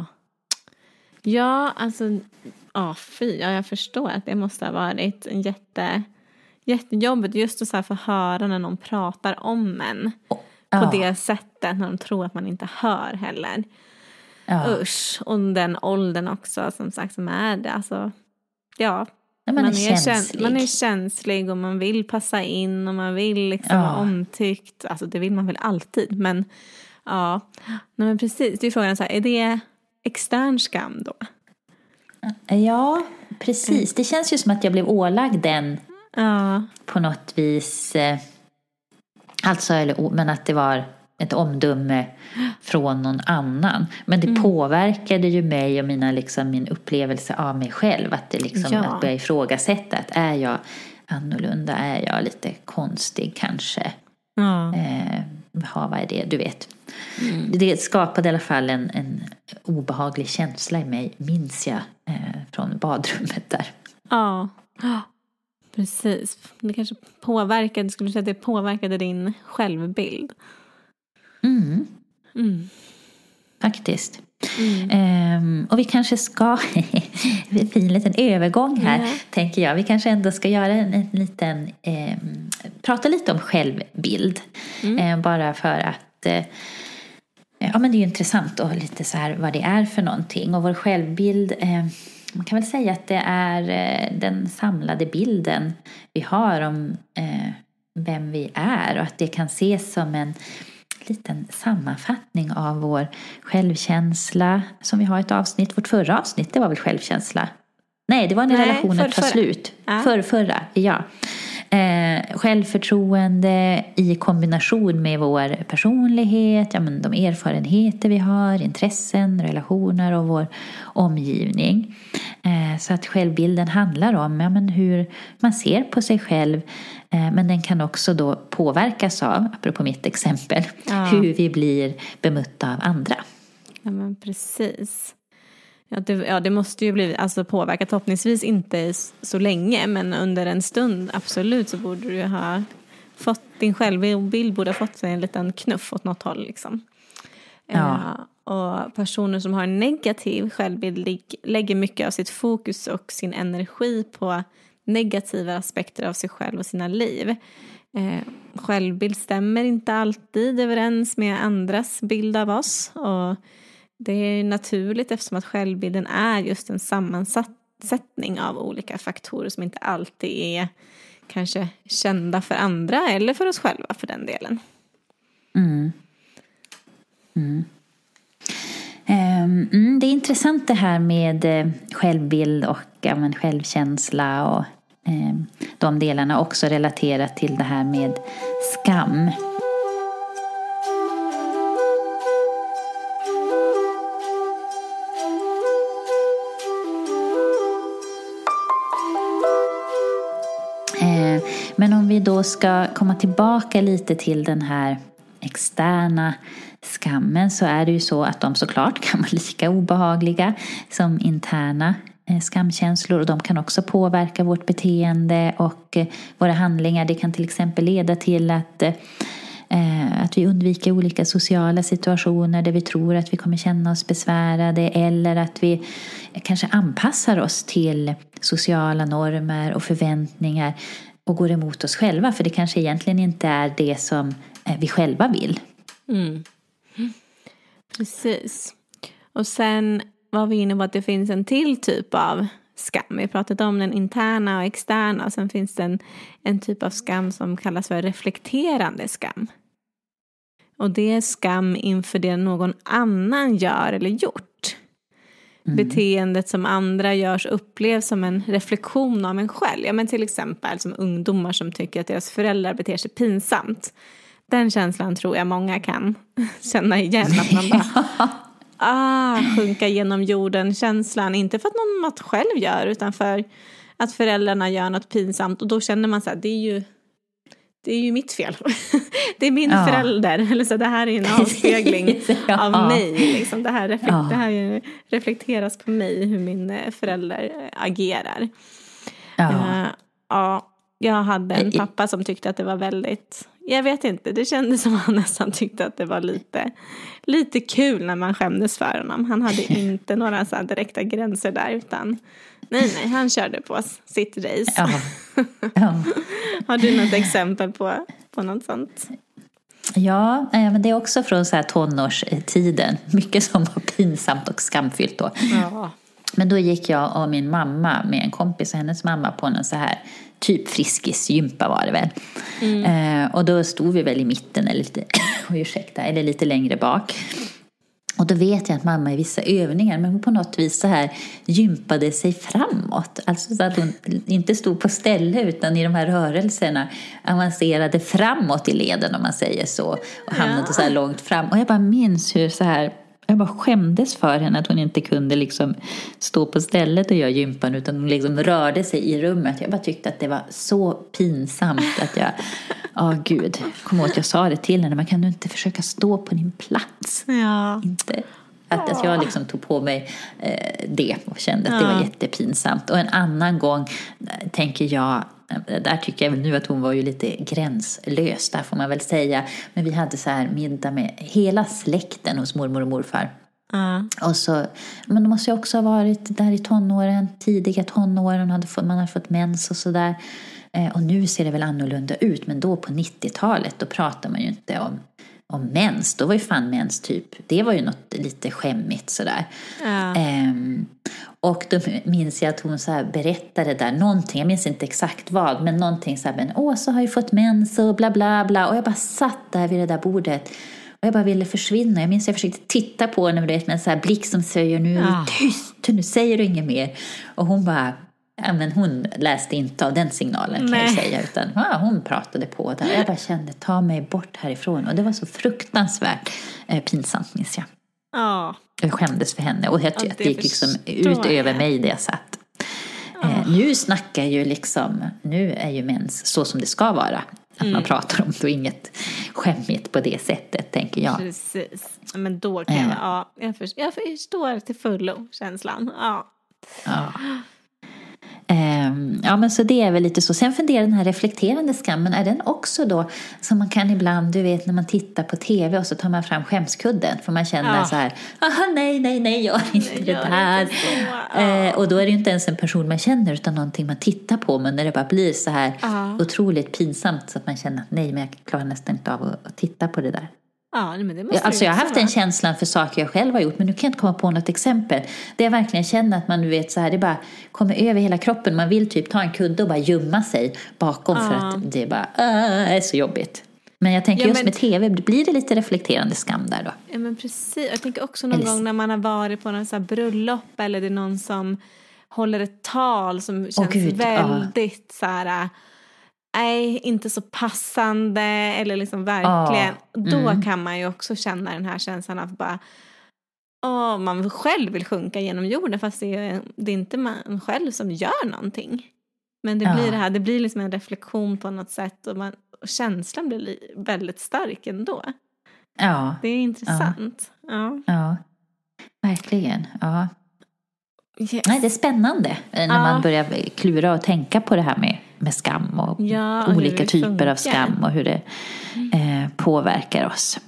Ja, alltså jag förstår att det måste ha varit en jättejobbigt just att så här få höra när någon pratar om en på det sättet, när de tror att man inte hör heller. Usch, och den åldern också som sagt som är det, alltså man är känslig och man vill passa in och man vill liksom vara omtyckt, alltså det vill man väl alltid, men nej men precis, det är frågan så här, är det extern skam då? Ja, precis. Det känns ju som att jag blev ålagd den på något vis. Alltså, men att det var ett omdöme från någon annan. Men det påverkade ju mig och min upplevelse av mig själv. Att det liksom, att börja ifrågasätta, att är jag annorlunda? Är jag lite konstig kanske? Vad är det? Du vet. Det skapade i alla fall en obehaglig känsla i mig, minns jag, från badrummet där. Ja, precis. Det kanske påverkade, skulle du säga att det påverkade din självbild? Faktiskt. Och vi kanske ska en fin liten övergång här, tänker jag. Vi kanske ändå ska göra en liten prata lite om självbild, bara för att men det är ju intressant och lite så här vad det är för någonting. Och vår självbild, man kan väl säga att det är den samlade bilden vi har om vem vi är, och att det kan ses som en liten sammanfattning av vår självkänsla, som vi har ett avsnitt. Vårt förra avsnitt, det var väl självkänsla? Nej, det var när relationen tar slut. Förra, ja. Självförtroende i kombination med vår personlighet, men de erfarenheter vi har, intressen, relationer och vår omgivning. Så att självbilden handlar om men hur man ser på sig själv. Men den kan också då påverkas av, apropå mitt exempel, hur vi blir bemötta av andra. Ja, men precis. Det måste ju bli påverkat, förhoppningsvis inte så länge, men under en stund absolut så borde du ha fått, din självbild borde ha fått sig en liten knuff åt något håll liksom. Och personer som har en negativ självbild lägger mycket av sitt fokus och sin energi på negativa aspekter av sig själv och sina liv. Självbild stämmer inte alltid överens med andras bild av oss, och det är naturligt eftersom att självbilden är just en sammansättning av olika faktorer som inte alltid är kanske kända för andra eller för oss själva för den delen. Det är intressant det här med självbild och självkänsla och de delarna också relaterat till det här med skam. Men om vi då ska komma tillbaka lite till den här externa skammen, så är det ju så att de såklart kan vara lika obehagliga som interna skamkänslor, och de kan också påverka vårt beteende och våra handlingar. Det kan till exempel leda till att vi undviker olika sociala situationer där vi tror att vi kommer känna oss besvärade, eller att vi kanske anpassar oss till sociala normer och förväntningar och går emot oss själva, för det kanske egentligen inte är det som vi själva vill. Precis. Och sen var vi inne på att det finns en till typ av skam. Vi pratade om den interna och externa, och sen finns det en typ av skam som kallas för reflekterande skam. Och det är skam inför det någon annan gör eller gjort. Beteendet som andra görs upplevs som en reflektion av en själv. Ja, men till exempel som ungdomar som tycker att deras föräldrar beter sig pinsamt. Den känslan tror jag många kan känna igen. Att man bara sjunka genom jorden känslan. Inte för att något själv gör, utan för att föräldrarna gör något pinsamt. Och då känner man så här, det är ju mitt fel. Det är min förälder. Eller så, det här är en avspegling av mig. Liksom. Det här reflekteras på mig hur min förälder agerar. Jag hade en pappa som tyckte att det var väldigt... Jag vet inte, det kändes som han nästan tyckte att det var lite kul när man skämdes för honom. Han hade inte några så här direkta gränser där, utan nej, han körde på sitt race. Har du något exempel på något sånt? Ja, men det är också från så här tonårstiden. Mycket som var pinsamt och skamfyllt då. Ja. Men då gick jag och min mamma med en kompis och hennes mamma på en så här typ friskisgympa var det väl. Och då stod vi väl i mitten eller lite längre bak. Och då vet jag att mamma i vissa övningar, men hon på något vis så här gympade sig framåt. Alltså så att hon inte stod på ställe, utan i de här rörelserna avancerade framåt i leden, om man säger så. Och hamnade så här långt fram. Och jag bara minns hur så här... Jag bara skämdes för henne att hon inte kunde liksom stå på stället och göra gympan, utan hon liksom rörde sig i rummet. Jag bara tyckte att det var så pinsamt att jag... Gud, kom åt, jag sa det till henne. Man kan ju inte försöka stå på din plats. Ja. Inte. Att jag liksom tog på mig det och kände att det var jättepinsamt. Och en annan gång tänker jag... Där tycker jag väl nu att hon var ju lite gränslös, där får man väl säga. Men vi hade så här middag med hela släkten hos mormor och morfar. Och så, men de måste ju också ha varit där i tonåren, tidiga tonåren, man hade fått mens och sådär. Och nu ser det väl annorlunda ut, men då på 90-talet då pratar man ju inte om mens. Då var ju fan mens typ, det var ju något lite skämmigt sådär. Och då minns jag att hon så här berättade där någonting, jag minns inte exakt vad, men någonting så här, men Åsa har ju fått mens och bla bla bla. Och jag bara satt där vid det där bordet och jag bara ville försvinna. Jag minns att jag försökte titta på henne med en så här blick som säger, nu är du tyst, nu säger du inget mer. Och hon bara, Ja, men hon läste inte av den signalen kan jag säga, utan hon pratade på där. Jag bara kände, ta mig bort härifrån. Och det var så fruktansvärt pinsamt, minns jag. Ja. Jag skämdes för henne och jag tyckte att det gick liksom ut över mig där jag satt. Nu snackar ju liksom, nu är ju mens så som det ska vara. Att man pratar om det och inget skämmigt på det sättet, tänker jag. Precis. Men då kan jag förstår till fullo känslan. Ja. Ja, men så det är väl lite så. Sen funderar den här reflekterande skammen, är den också då som man kan ibland, du vet, när man tittar på tv och så tar man fram skämskudden för man känner så här, nej, gör inte det där. Och då är det ju inte ens en person man känner utan någonting man tittar på, men när det bara blir så här otroligt pinsamt så att man känner att nej, men jag klarar nästan inte av att titta på det där. Ja, men det måste alltså jag har haft en känslan för saker jag själv har gjort, men nu kan jag inte komma på något exempel. Det jag verkligen känner att man, du vet, så här, det bara kommer över hela kroppen. Man vill typ ta en kudde och bara gömma sig bakom för att det bara är så jobbigt. Men jag tänker just med tv, blir det lite reflekterande skam där då? Ja, men precis. Jag tänker också någon gång när man har varit på någon så här bröllop eller det är någon som håller ett tal som känns väldigt så här... Nej, inte så passande eller liksom verkligen. Då kan man ju också känna den här känslan av bara man själv vill sjunka genom jorden fast det är inte man själv som gör någonting. Men det blir det här, det blir liksom en reflektion på något sätt och känslan blir väldigt stark ändå. Ja. Det är intressant. Ja. Verkligen. Ja. Yes. Nej, det är spännande när man börjar klura och tänka på det här med skam och olika typer av skam och hur det påverkar oss.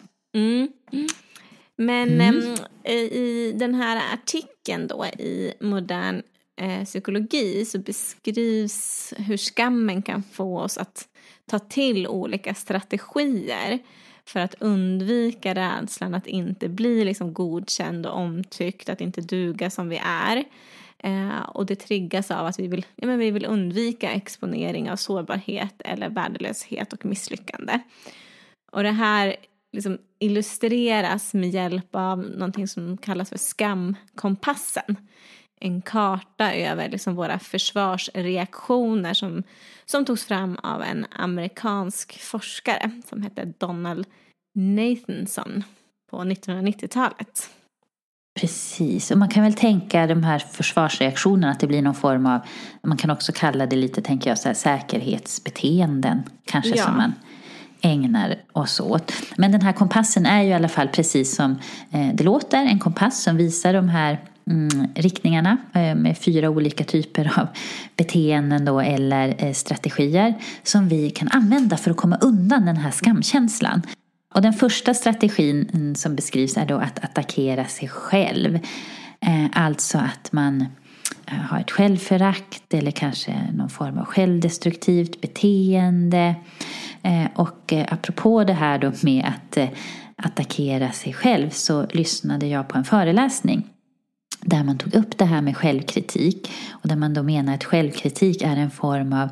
Men i den här artikeln då i modern psykologi så beskrivs hur skammen kan få oss att ta till olika strategier för att undvika rädslan att inte bli liksom godkänd och omtyckt, att inte duga som vi är. Och det triggas av att vi vill undvika exponering av sårbarhet eller värdelöshet och misslyckande. Och det här liksom illustreras med hjälp av någonting som kallas för skamkompassen. En karta över liksom våra försvarsreaktioner som togs fram av en amerikansk forskare som hette Donald Nathanson på 1990-talet. Precis, och man kan väl tänka de här försvarsreaktionerna att det blir någon form av, man kan också kalla det lite, tänker jag, så här, säkerhetsbeteenden kanske som man ägnar oss åt. Men den här kompassen är ju i alla fall precis som det låter, en kompass som visar de här riktningarna med 4 olika typer av beteenden då, eller strategier som vi kan använda för att komma undan den här skamkänslan. Och den första strategin som beskrivs är då att attackera sig själv. Alltså att man har ett självförakt eller kanske någon form av självdestruktivt beteende. Och apropå det här då med att attackera sig själv så lyssnade jag på en föreläsning där man tog upp det här med självkritik och där man då menar att självkritik är en form av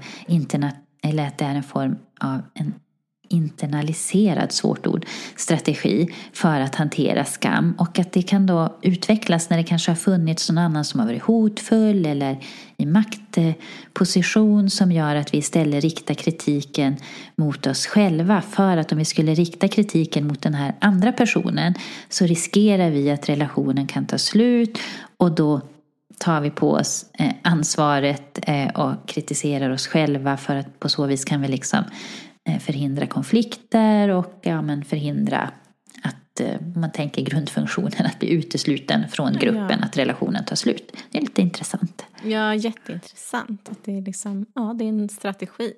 en internaliserad, svårt ord, strategi för att hantera skam, och att det kan då utvecklas när det kanske har funnits någon annan som har varit hotfull eller i maktposition som gör att vi istället riktar kritiken mot oss själva, för att om vi skulle rikta kritiken mot den här andra personen så riskerar vi att relationen kan ta slut, och då tar vi på oss ansvaret och kritiserar oss själva, för att på så vis kan vi liksom förhindra konflikter och förhindra att man tänker grundfunktionen att bli utesluten från gruppen, att relationen tar slut. Det är lite intressant. Ja, jätteintressant. Att det är liksom, det är en strategi.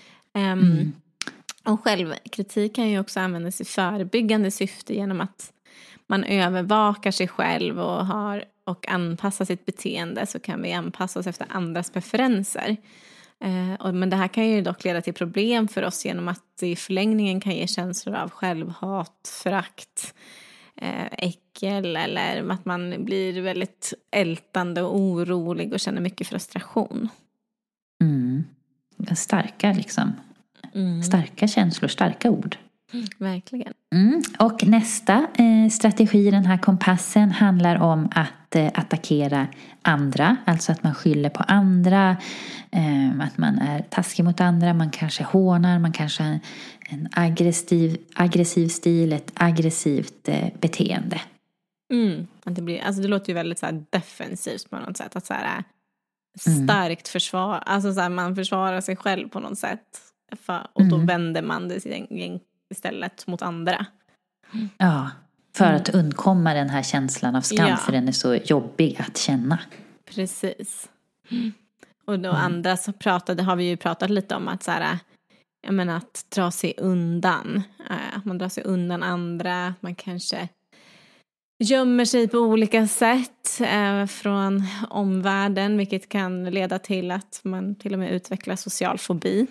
Och självkritik kan ju också användas i förebyggande syfte genom att man övervakar sig själv och anpassar sitt beteende, så kan vi anpassa oss efter andras preferenser. Men det här kan ju dock leda till problem för oss genom att det i förlängningen kan ge känslor av självhat, förakt, äckel, eller att man blir väldigt ältande och orolig och känner mycket frustration. Starka liksom. Starka känslor, starka ord. Verkligen. Och nästa strategi i den här kompassen handlar om att att attackera andra, alltså att man skyller på andra, att man är taskig mot andra, man kanske hånar, man kanske har en aggressiv stil, ett aggressivt beteende. Det låter ju väldigt så här defensivt på något sätt, att så här starkt försvar, alltså så här, man försvarar sig själv på något sätt, och då vänder man det istället mot andra. Ja, för att undkomma den här känslan av skam, för den är så jobbig att känna. Precis. Och då andra så har vi ju pratat lite om att så här, jag menar, att dra sig undan, att man drar sig undan andra, att man kanske gömmer sig på olika sätt från omvärlden, vilket kan leda till att man till och med utvecklar social fobi.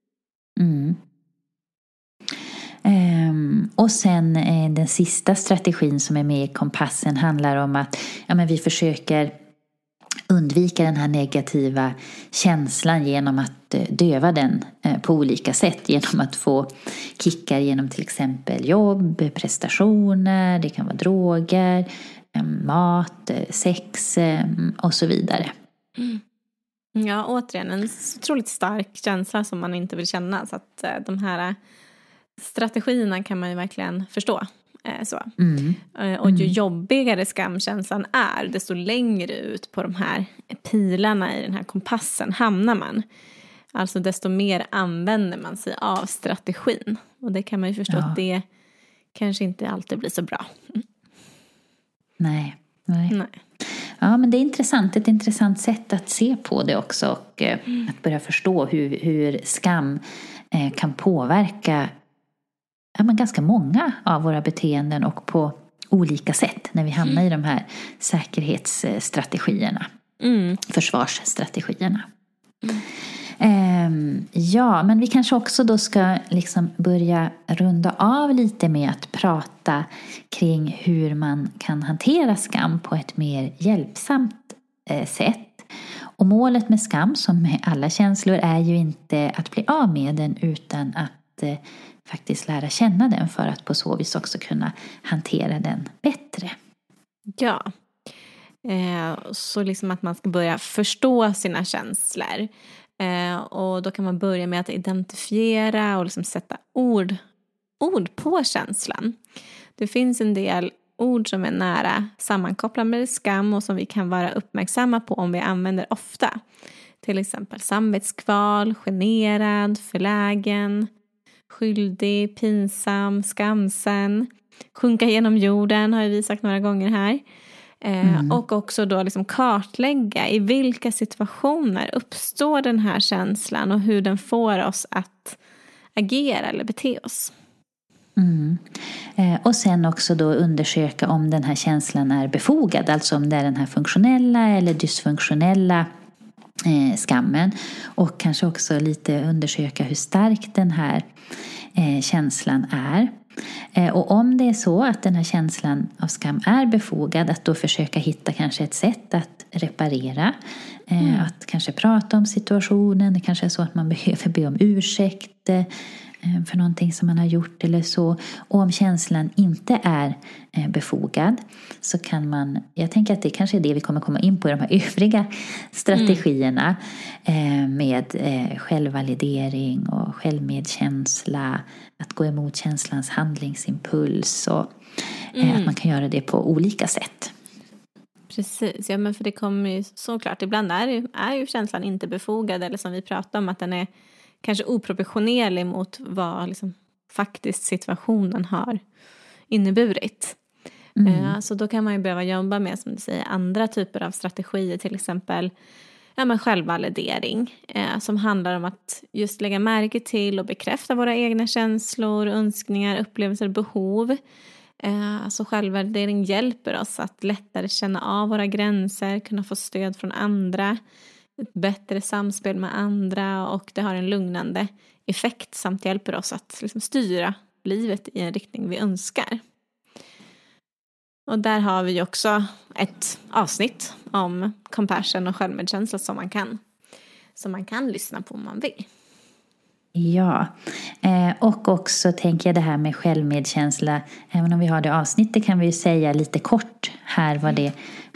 Och sen den sista strategin som är med i kompassen handlar om att vi försöker undvika den här negativa känslan genom att döva den på olika sätt, genom att få kickar genom till exempel jobb, prestationer, det kan vara droger, mat, sex och så vidare. Ja, återigen en otroligt stark känsla som man inte vill känna, så att de här strategierna kan man ju verkligen förstå. Och ju jobbigare skamkänslan är, desto längre ut på de här pilarna i den här kompassen hamnar man. Alltså desto mer använder man sig av strategin. Och det kan man ju förstå att det kanske inte alltid blir så bra. Nej. Ja, men det är intressant. Ett intressant sätt att se på det också. Och att börja förstå hur skam kan påverka ganska många av våra beteenden, och på olika sätt när vi hamnar i de här säkerhetsstrategierna. Försvarsstrategierna. Men vi kanske också då ska liksom börja runda av lite med att prata kring hur man kan hantera skam på ett mer hjälpsamt sätt. Och målet med skam, som med alla känslor, är ju inte att bli av med den, utan att faktiskt lära känna den, för att på så vis också kunna hantera den bättre. Ja, så liksom att man ska börja förstå sina känslor. Och då kan man börja med att identifiera och liksom sätta ord på känslan. Det finns en del ord som är nära sammankopplade med skam och som vi kan vara uppmärksamma på om vi använder ofta. Till exempel samvetskval, generad, förlägen, skyldig, pinsam, skamsen, sjunka genom jorden har vi sagt några gånger här. Och också då liksom kartlägga i vilka situationer uppstår den här känslan och hur den får oss att agera eller bete oss. Och sen också då undersöka om den här känslan är befogad, alltså om det är den här funktionella eller dysfunktionella skammen, och kanske också lite undersöka hur stark den här känslan är. Och om det är så att den här känslan av skam är befogad, att då försöka hitta kanske ett sätt att reparera, att kanske prata om situationen. Det kanske är så att man behöver be om ursäkt för någonting som man har gjort eller så. Och om känslan inte är befogad, så kan man, jag tänker att det kanske är det vi kommer komma in på i de här övriga strategierna, med självvalidering och självmedkänsla, att gå emot känslans handlingsimpuls, och att man kan göra det på olika sätt. Precis, ja, men för det kommer ju såklart, ibland är ju känslan inte befogad, eller som vi pratar om, att den är kanske oproportionerlig mot vad liksom faktiskt situationen har inneburit. Så då kan man ju behöva jobba med, som du säger, andra typer av strategier, till exempel självvalidering, som handlar om att just lägga märke till och bekräfta våra egna känslor, önskningar, upplevelser och behov. Alltså självvalidering hjälper oss att lättare känna av våra gränser, kunna få stöd från andra, ett bättre samspel med andra, och det har en lugnande effekt samt hjälper oss att liksom styra livet i en riktning vi önskar. Och där har vi också ett avsnitt om compassion och självmedkänsla som man kan lyssna på om man vill. Ja, och också tänker jag det här med självmedkänsla, även om vi har det avsnittet kan vi ju säga lite kort här vad det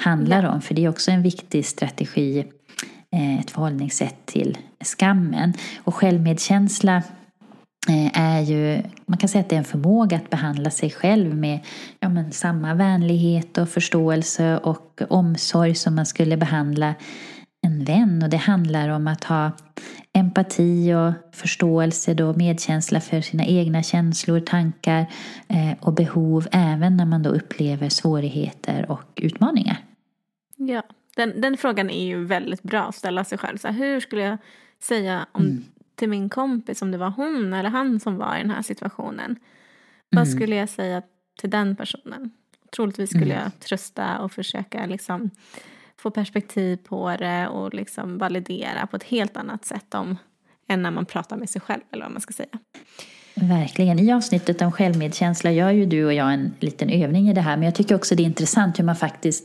handlar om. För det är också en viktig strategi, ett förhållningssätt till skammen. Och självmedkänsla är ju, man kan säga att det är en förmåga att behandla sig själv med samma vänlighet och förståelse och omsorg som man skulle behandla en vän. Och det handlar om att ha empati och förståelse då, medkänsla för sina egna känslor, tankar och behov, även när man då upplever svårigheter och utmaningar. Ja, den frågan är ju väldigt bra att ställa sig själv. Så här, hur skulle jag säga till min kompis om det var hon eller han som var i den här situationen? Vad skulle jag säga till den personen? Troligtvis skulle jag trösta och försöka liksom få perspektiv på det och liksom validera på ett helt annat sätt än när man pratar med sig själv, eller vad man ska säga. Verkligen. I avsnittet om självmedkänsla gör ju du och jag en liten övning i det här. Men jag tycker också det är intressant hur man faktiskt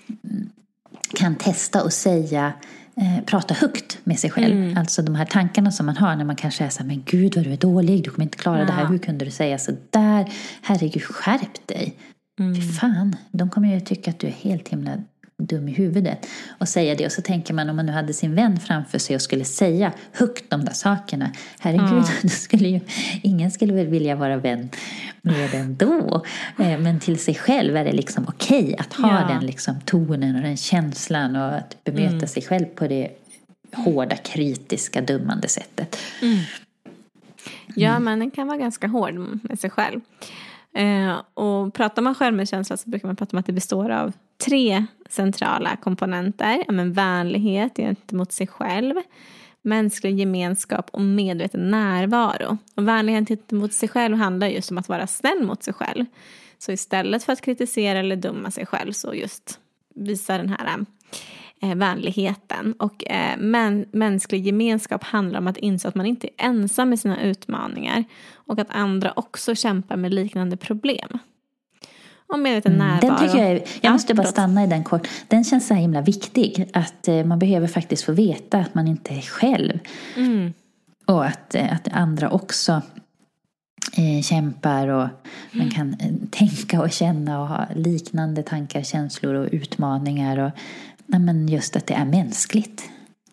kan testa och säga, prata högt med sig själv. Alltså de här tankarna som man har när man kanske är så här, men gud vad du är dålig, du kommer inte klara det här, hur kunde du säga så där, herregud skärp dig. Fy fan, de kommer ju tycka att du är helt himla dum i huvudet och säga det. Och så tänker man, om man nu hade sin vän framför sig och skulle säga högt de där sakerna, herregud, då skulle ju ingen skulle väl vilja vara vän med den då. Men till sig själv är det liksom okej att ha den liksom tonen och den känslan och att bemöta sig själv på det hårda, kritiska, dömande sättet. Ja, men den kan vara ganska hård med sig själv. Och pratar man självmedkänsla så brukar man prata om att det består av 3 centrala komponenter. Men vänlighet gentemot sig själv, mänsklig gemenskap och medveten närvaro. Och vänlighet gentemot sig själv handlar just om att vara snäll mot sig själv. Så istället för att kritisera eller döma sig själv så just visa den här vänligheten. Och mänsklig gemenskap handlar om att inse att man inte är ensam med sina utmaningar och att andra också kämpar med liknande problem. Och medveten närvaro. Den tycker jag måste bara stanna i den kort. Den känns så himla viktig, att man behöver faktiskt få veta att man inte är själv. Och att andra också kämpar och man kan tänka och känna och ha liknande tankar, känslor och utmaningar och men just att det är mänskligt.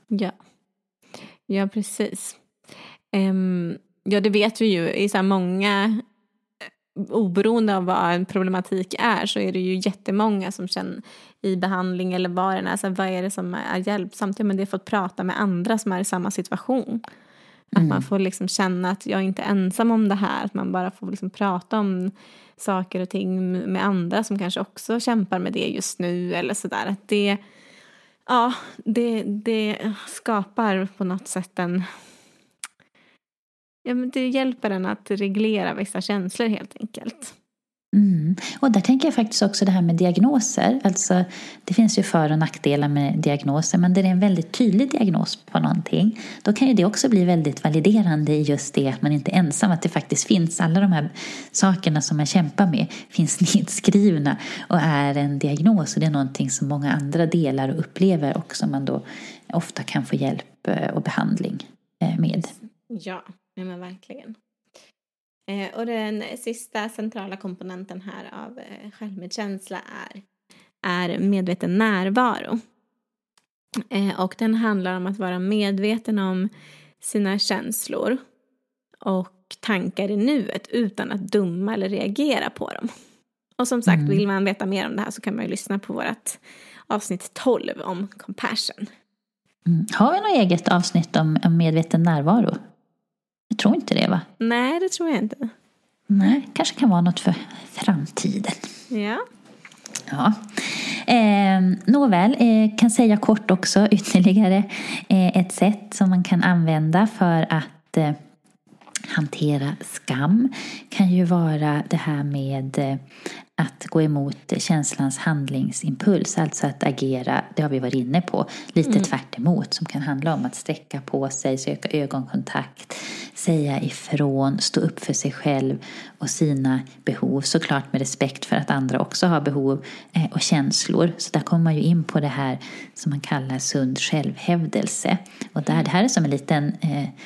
Ja, precis. Ja, det vet vi ju i så här många, oberoende av vad en problematik är, så är det ju jättemånga som känner i behandling eller vad det är, så här, vad är det som är hjälpsamt? Ja, men det är för att prata med andra som är i samma situation. Att man får liksom känna att jag är inte ensam om det här, att man bara får liksom prata om saker och ting med andra som kanske också kämpar med det just nu eller sådär. Att det skapar på något sätt det hjälper en att reglera vissa känslor helt enkelt. Och där tänker jag faktiskt också det här med diagnoser. Alltså det finns ju för- och nackdelar med diagnoser, men det är en väldigt tydlig diagnos på någonting. Då kan ju det också bli väldigt validerande i just det att man inte är ensam, att det faktiskt finns alla de här sakerna som man kämpar med finns nedskrivna och är en diagnos, och det är någonting som många andra delar och upplever och som man då ofta kan få hjälp och behandling med. Ja, men verkligen. Och den sista centrala komponenten här av självmedkänsla är medveten närvaro. Och den handlar om att vara medveten om sina känslor och tankar i nuet utan att döma eller reagera på dem. Och som sagt, vill man veta mer om det här så kan man ju lyssna på vårt avsnitt 12 om compassion. Har vi något eget avsnitt om medveten närvaro? Jag tror inte det, va? Nej, det tror jag inte. Nej, kanske kan vara något för framtiden. Ja. Nåväl, kan säga kort också ytterligare ett sätt som man kan använda för att hantera skam kan ju vara det här med att gå emot känslans handlingsimpuls, alltså att agera, det har vi varit inne på, lite tvärt emot, som kan handla om att sträcka på sig, söka ögonkontakt, säga ifrån, stå upp för sig själv och sina behov, såklart med respekt för att andra också har behov och känslor. Så där kommer man ju in på det här som man kallar sund självhävdelse. Och där, det här är som en liten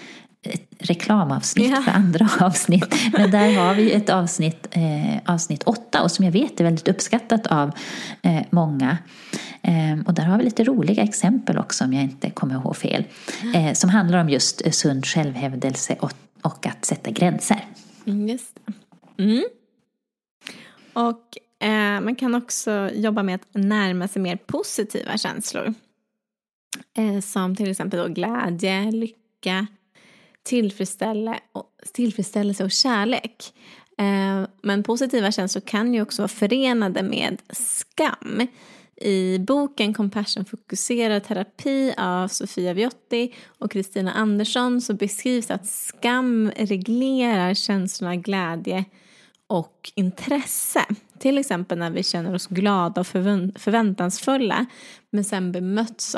ett reklamavsnitt för andra avsnitt. Men där har vi ett avsnitt 8 och som jag vet är väldigt uppskattat av många. Och där har vi lite roliga exempel också om jag inte kommer ihåg fel. Som handlar om just sund självhävdelse och att sätta gränser. Just det. Och man kan också jobba med att närma sig mer positiva känslor. Som till exempel då glädje, lycka, tillfredsställelse och kärlek. Men positiva känslor kan ju också vara förenade med skam. I boken Compassion fokuserad terapi av Sofia Viotti och Kristina Andersson så beskrivs att skam reglerar känslorna glädje och intresse. Till exempel när vi känner oss glada och förväntansfulla men sen bemöts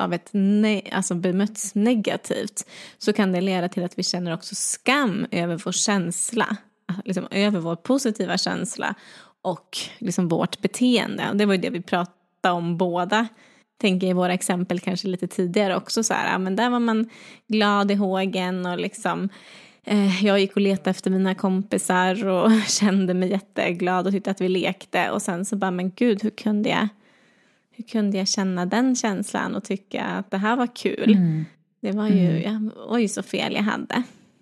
negativt, så kan det leda till att vi känner också skam över vår känsla, liksom över vår positiva känsla och liksom vårt beteende. Och det var ju det vi pratade om båda, tänker i våra exempel kanske lite tidigare också, så här, men där var man glad i hågen och liksom jag gick och letade efter mina kompisar och kände mig jätteglad och tyckte att vi lekte, och sen så bara, men gud, hur kunde jag känna den känslan och tycka att det här var kul. Det var ju oj så fel jag hade.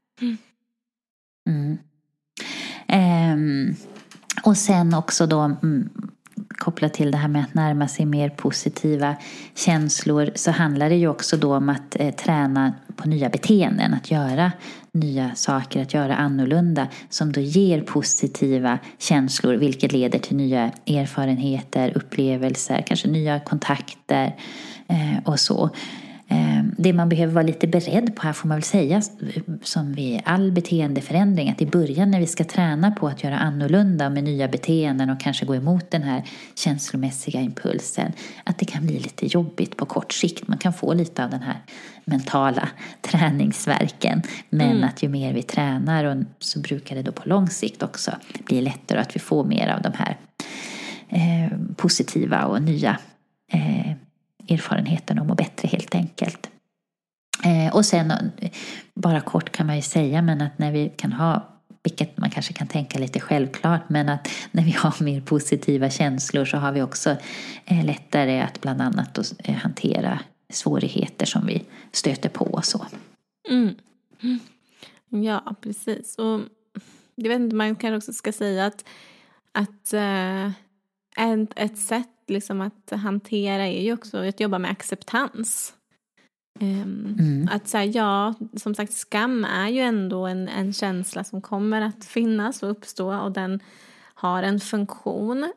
Och sen också då kopplat till det här med att närma sig mer positiva känslor, så handlar det ju också då om att träna på nya beteenden, att göra nya saker, att göra annorlunda, som då ger positiva känslor, vilket leder till nya erfarenheter, upplevelser, kanske nya kontakter och så. Det man behöver vara lite beredd på här, får man väl säga, som vid all beteendeförändring, att i början när vi ska träna på att göra annorlunda med nya beteenden och kanske gå emot den här känslomässiga impulsen, att det kan bli lite jobbigt på kort sikt. Man kan få lite av den här mentala träningsverken, men att ju mer vi tränar, och så brukar det då på lång sikt också bli lättare att vi får mer av de här positiva och nya erfarenheten om att må bättre, helt enkelt. Och sen bara kort kan man ju säga, men att när vi kan ha, vilket man kanske kan tänka lite självklart, men att när vi har mer positiva känslor så har vi också lättare att bland annat då hantera svårigheter som vi stöter på och så. Ja, precis. Och jag vet inte, man kan också ska säga att ett sätt liksom att hantera är ju också att jobba med acceptans. Att säga, ja, som sagt, skam är ju ändå en känsla som kommer att finnas och uppstå, och den har en funktion.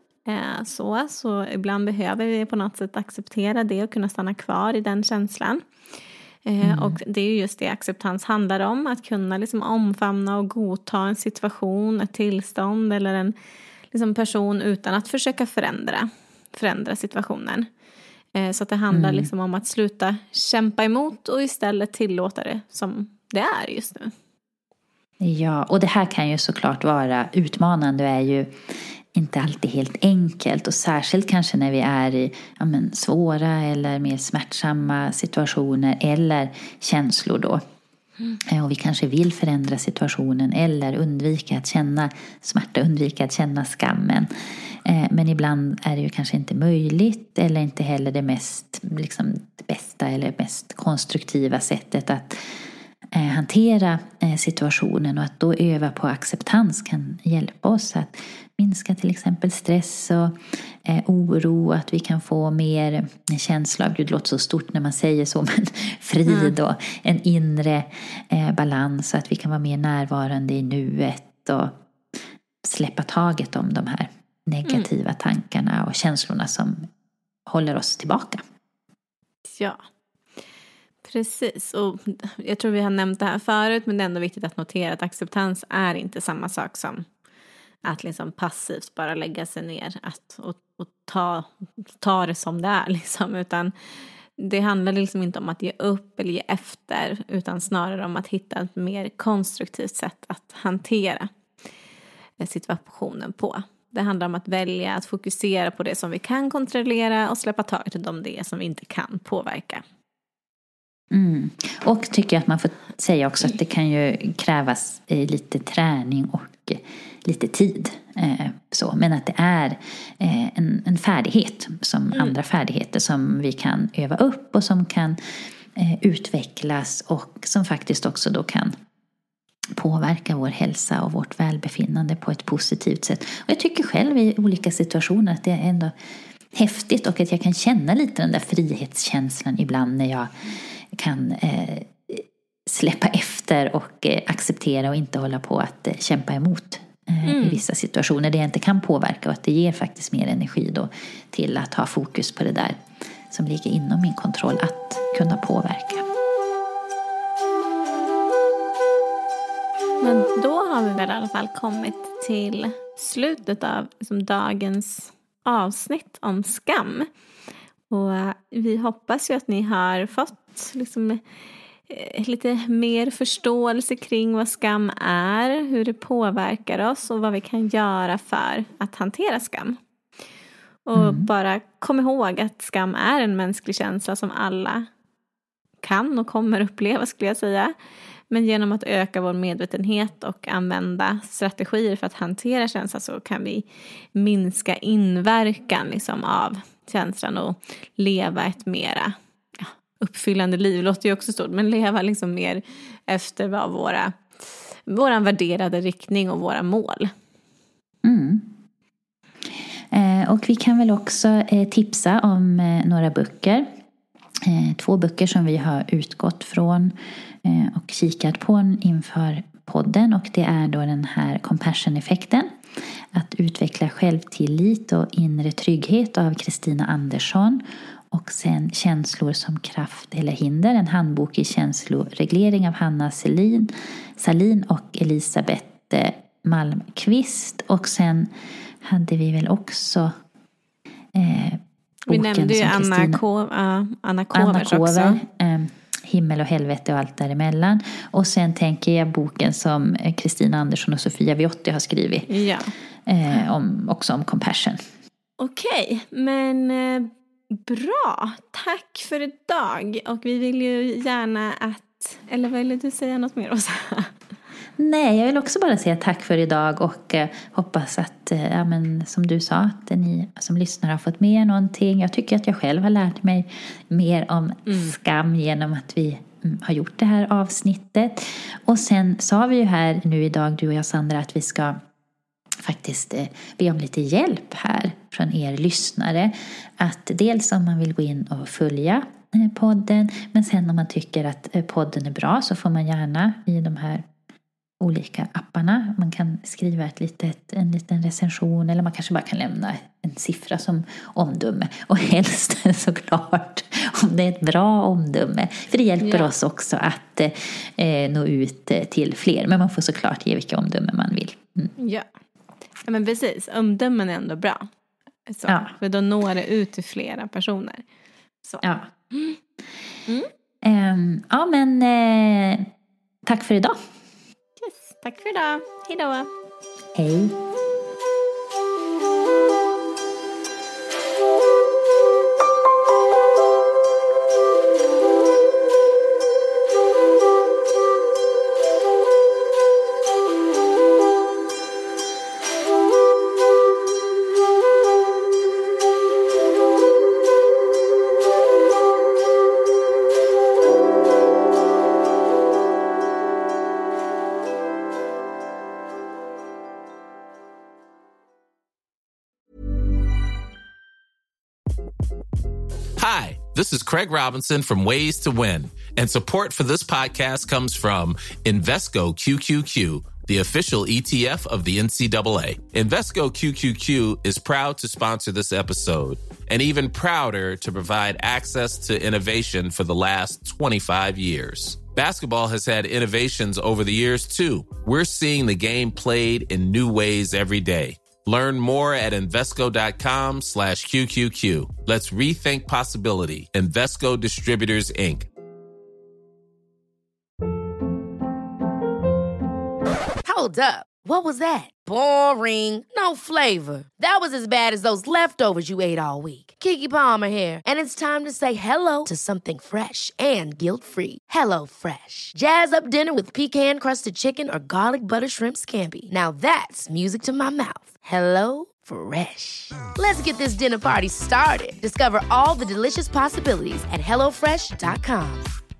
Så ibland behöver vi på något sätt acceptera det och kunna stanna kvar i den känslan. Och det är ju just det acceptans handlar om, att kunna liksom omfamna och godta en situation, ett tillstånd eller en liksom person utan att försöka förändra situationen. Så att det handlar liksom om att sluta kämpa emot och istället tillåta det som det är just nu. Ja, och det här kan ju såklart vara utmanande och är ju inte alltid helt enkelt, och särskilt kanske när vi är i svåra eller mer smärtsamma situationer eller känslor då. Och vi kanske vill förändra situationen eller undvika att känna smärta, undvika att känna skammen. Men ibland är det ju kanske inte möjligt, eller inte heller det mest det bästa eller mest konstruktiva sättet att hantera situationen, och att då öva på acceptans kan hjälpa oss att minska till exempel stress och oro, att vi kan få mer känsla av, det låter så stort när man säger så, men frid och en inre balans, så att vi kan vara mer närvarande i nuet och släppa taget om de här negativa tankarna och känslorna som håller oss tillbaka. Ja, precis. Och jag tror vi har nämnt det här förut, men det är ändå viktigt att notera att acceptans är inte samma sak som att liksom passivt bara lägga sig ner och ta det som det är liksom, utan det handlar liksom inte om att ge upp eller ge efter, utan snarare om att hitta ett mer konstruktivt sätt att hantera situationen på. Det handlar om att välja att fokusera på det som vi kan kontrollera och släppa taget om det som vi inte kan påverka. Och tycker att man får säga också att det kan ju krävas lite träning och lite tid. Men att det är en färdighet som andra färdigheter som vi kan öva upp och som kan utvecklas och som faktiskt också då kan påverka vår hälsa och vårt välbefinnande på ett positivt sätt. Och jag tycker själv i olika situationer att det är ändå häftigt och att jag kan känna lite den där frihetskänslan ibland när jag kan släppa efter och acceptera och inte hålla på att kämpa emot i vissa situationer där jag inte kan påverka, och att det ger faktiskt mer energi då till att ha fokus på det där som ligger inom min kontroll att kunna påverka. Men då har vi väl i alla fall kommit till slutet av dagens avsnitt om skam. Och vi hoppas ju att ni har fått lite mer förståelse kring vad skam är, hur det påverkar oss och vad vi kan göra för att hantera skam. Och bara kom ihåg att skam är en mänsklig känsla som alla kan och kommer uppleva, skulle jag säga. Men genom att öka vår medvetenhet och använda strategier för att hantera känslan så kan vi minska inverkan av känslan och leva ett mera uppfyllande liv. Låter ju också stort, men leva mer efter vad våran värderade riktning och våra mål. Och vi kan väl också tipsa om några böcker. 2 böcker som vi har utgått från och kikat på inför podden, och det är då den här Compassion-effekten, att utveckla självtillit och inre trygghet av Kristina Andersson, och sen Känslor som kraft eller hinder, en handbok i känsloreglering av Hanna Salin och Elisabeth Malmqvist. Och sen hade vi väl också vi nämnde ju Anna Kåvers också. Himmel och helvete och allt däremellan. Och sen tänker jag boken som Kristina Andersson och Sofia Viotti har skrivit. Ja. Också om compassion. Okej, men bra. Tack för idag. Och vi vill ju gärna eller vill du säga något mer, Åsa? Nej, jag vill också bara säga tack för idag och hoppas att, som du sa, att ni som lyssnar har fått med någonting. Jag tycker att jag själv har lärt mig mer om skam genom att vi har gjort det här avsnittet. Och sen sa vi ju här nu idag, du och jag Sandra, att vi ska faktiskt be om lite hjälp här från er lyssnare. Att dels om man vill gå in och följa podden, men sen om man tycker att podden är bra så får man gärna i de här olika apparna. Man kan skriva en liten recension, eller man kanske bara kan lämna en siffra som omdöme. Och helst såklart om det är ett bra omdöme. För det hjälper oss också att nå ut till fler. Men man får såklart ge vilka omdömen man vill. Ja, men precis. Omdömen är ändå bra. Så, för då når det ut till flera personer. Så. Ja. Tack för idag. Tack för idag. Hej då. Hej. Hi, this is Craig Robinson from Ways to Win, and support for this podcast comes from Invesco QQQ, the official ETF of the NCAA. Invesco QQQ is proud to sponsor this episode, and even prouder to provide access to innovation for the last 25 years. Basketball has had innovations over the years, too. We're seeing the game played in new ways every day. Learn more at Invesco.com/QQQ. Let's rethink possibility. Invesco Distributors, Inc. Hold up. What was that? Boring. No flavor. That was as bad as those leftovers you ate all week. Keke Palmer here, and it's time to say hello to something fresh and guilt-free. Hello Fresh. Jazz up dinner with pecan-crusted chicken or garlic butter shrimp scampi. Now that's music to my mouth. Hello Fresh. Let's get this dinner party started. Discover all the delicious possibilities at hellofresh.com.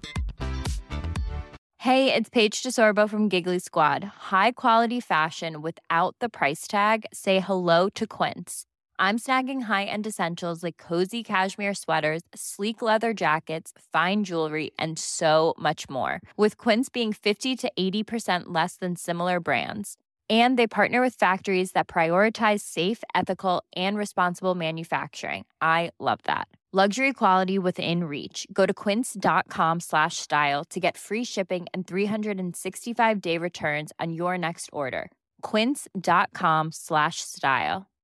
Hey, it's Paige DeSorbo from Giggly Squad. High quality fashion without the price tag. Say hello to Quince. I'm snagging high-end essentials like cozy cashmere sweaters, sleek leather jackets, fine jewelry, and so much more. With Quince being 50 to 80% less than similar brands. And they partner with factories that prioritize safe, ethical, and responsible manufacturing. I love that. Luxury quality within reach. Go to quince.com/style to get free shipping and 365-day returns on your next order. Quince.com/style.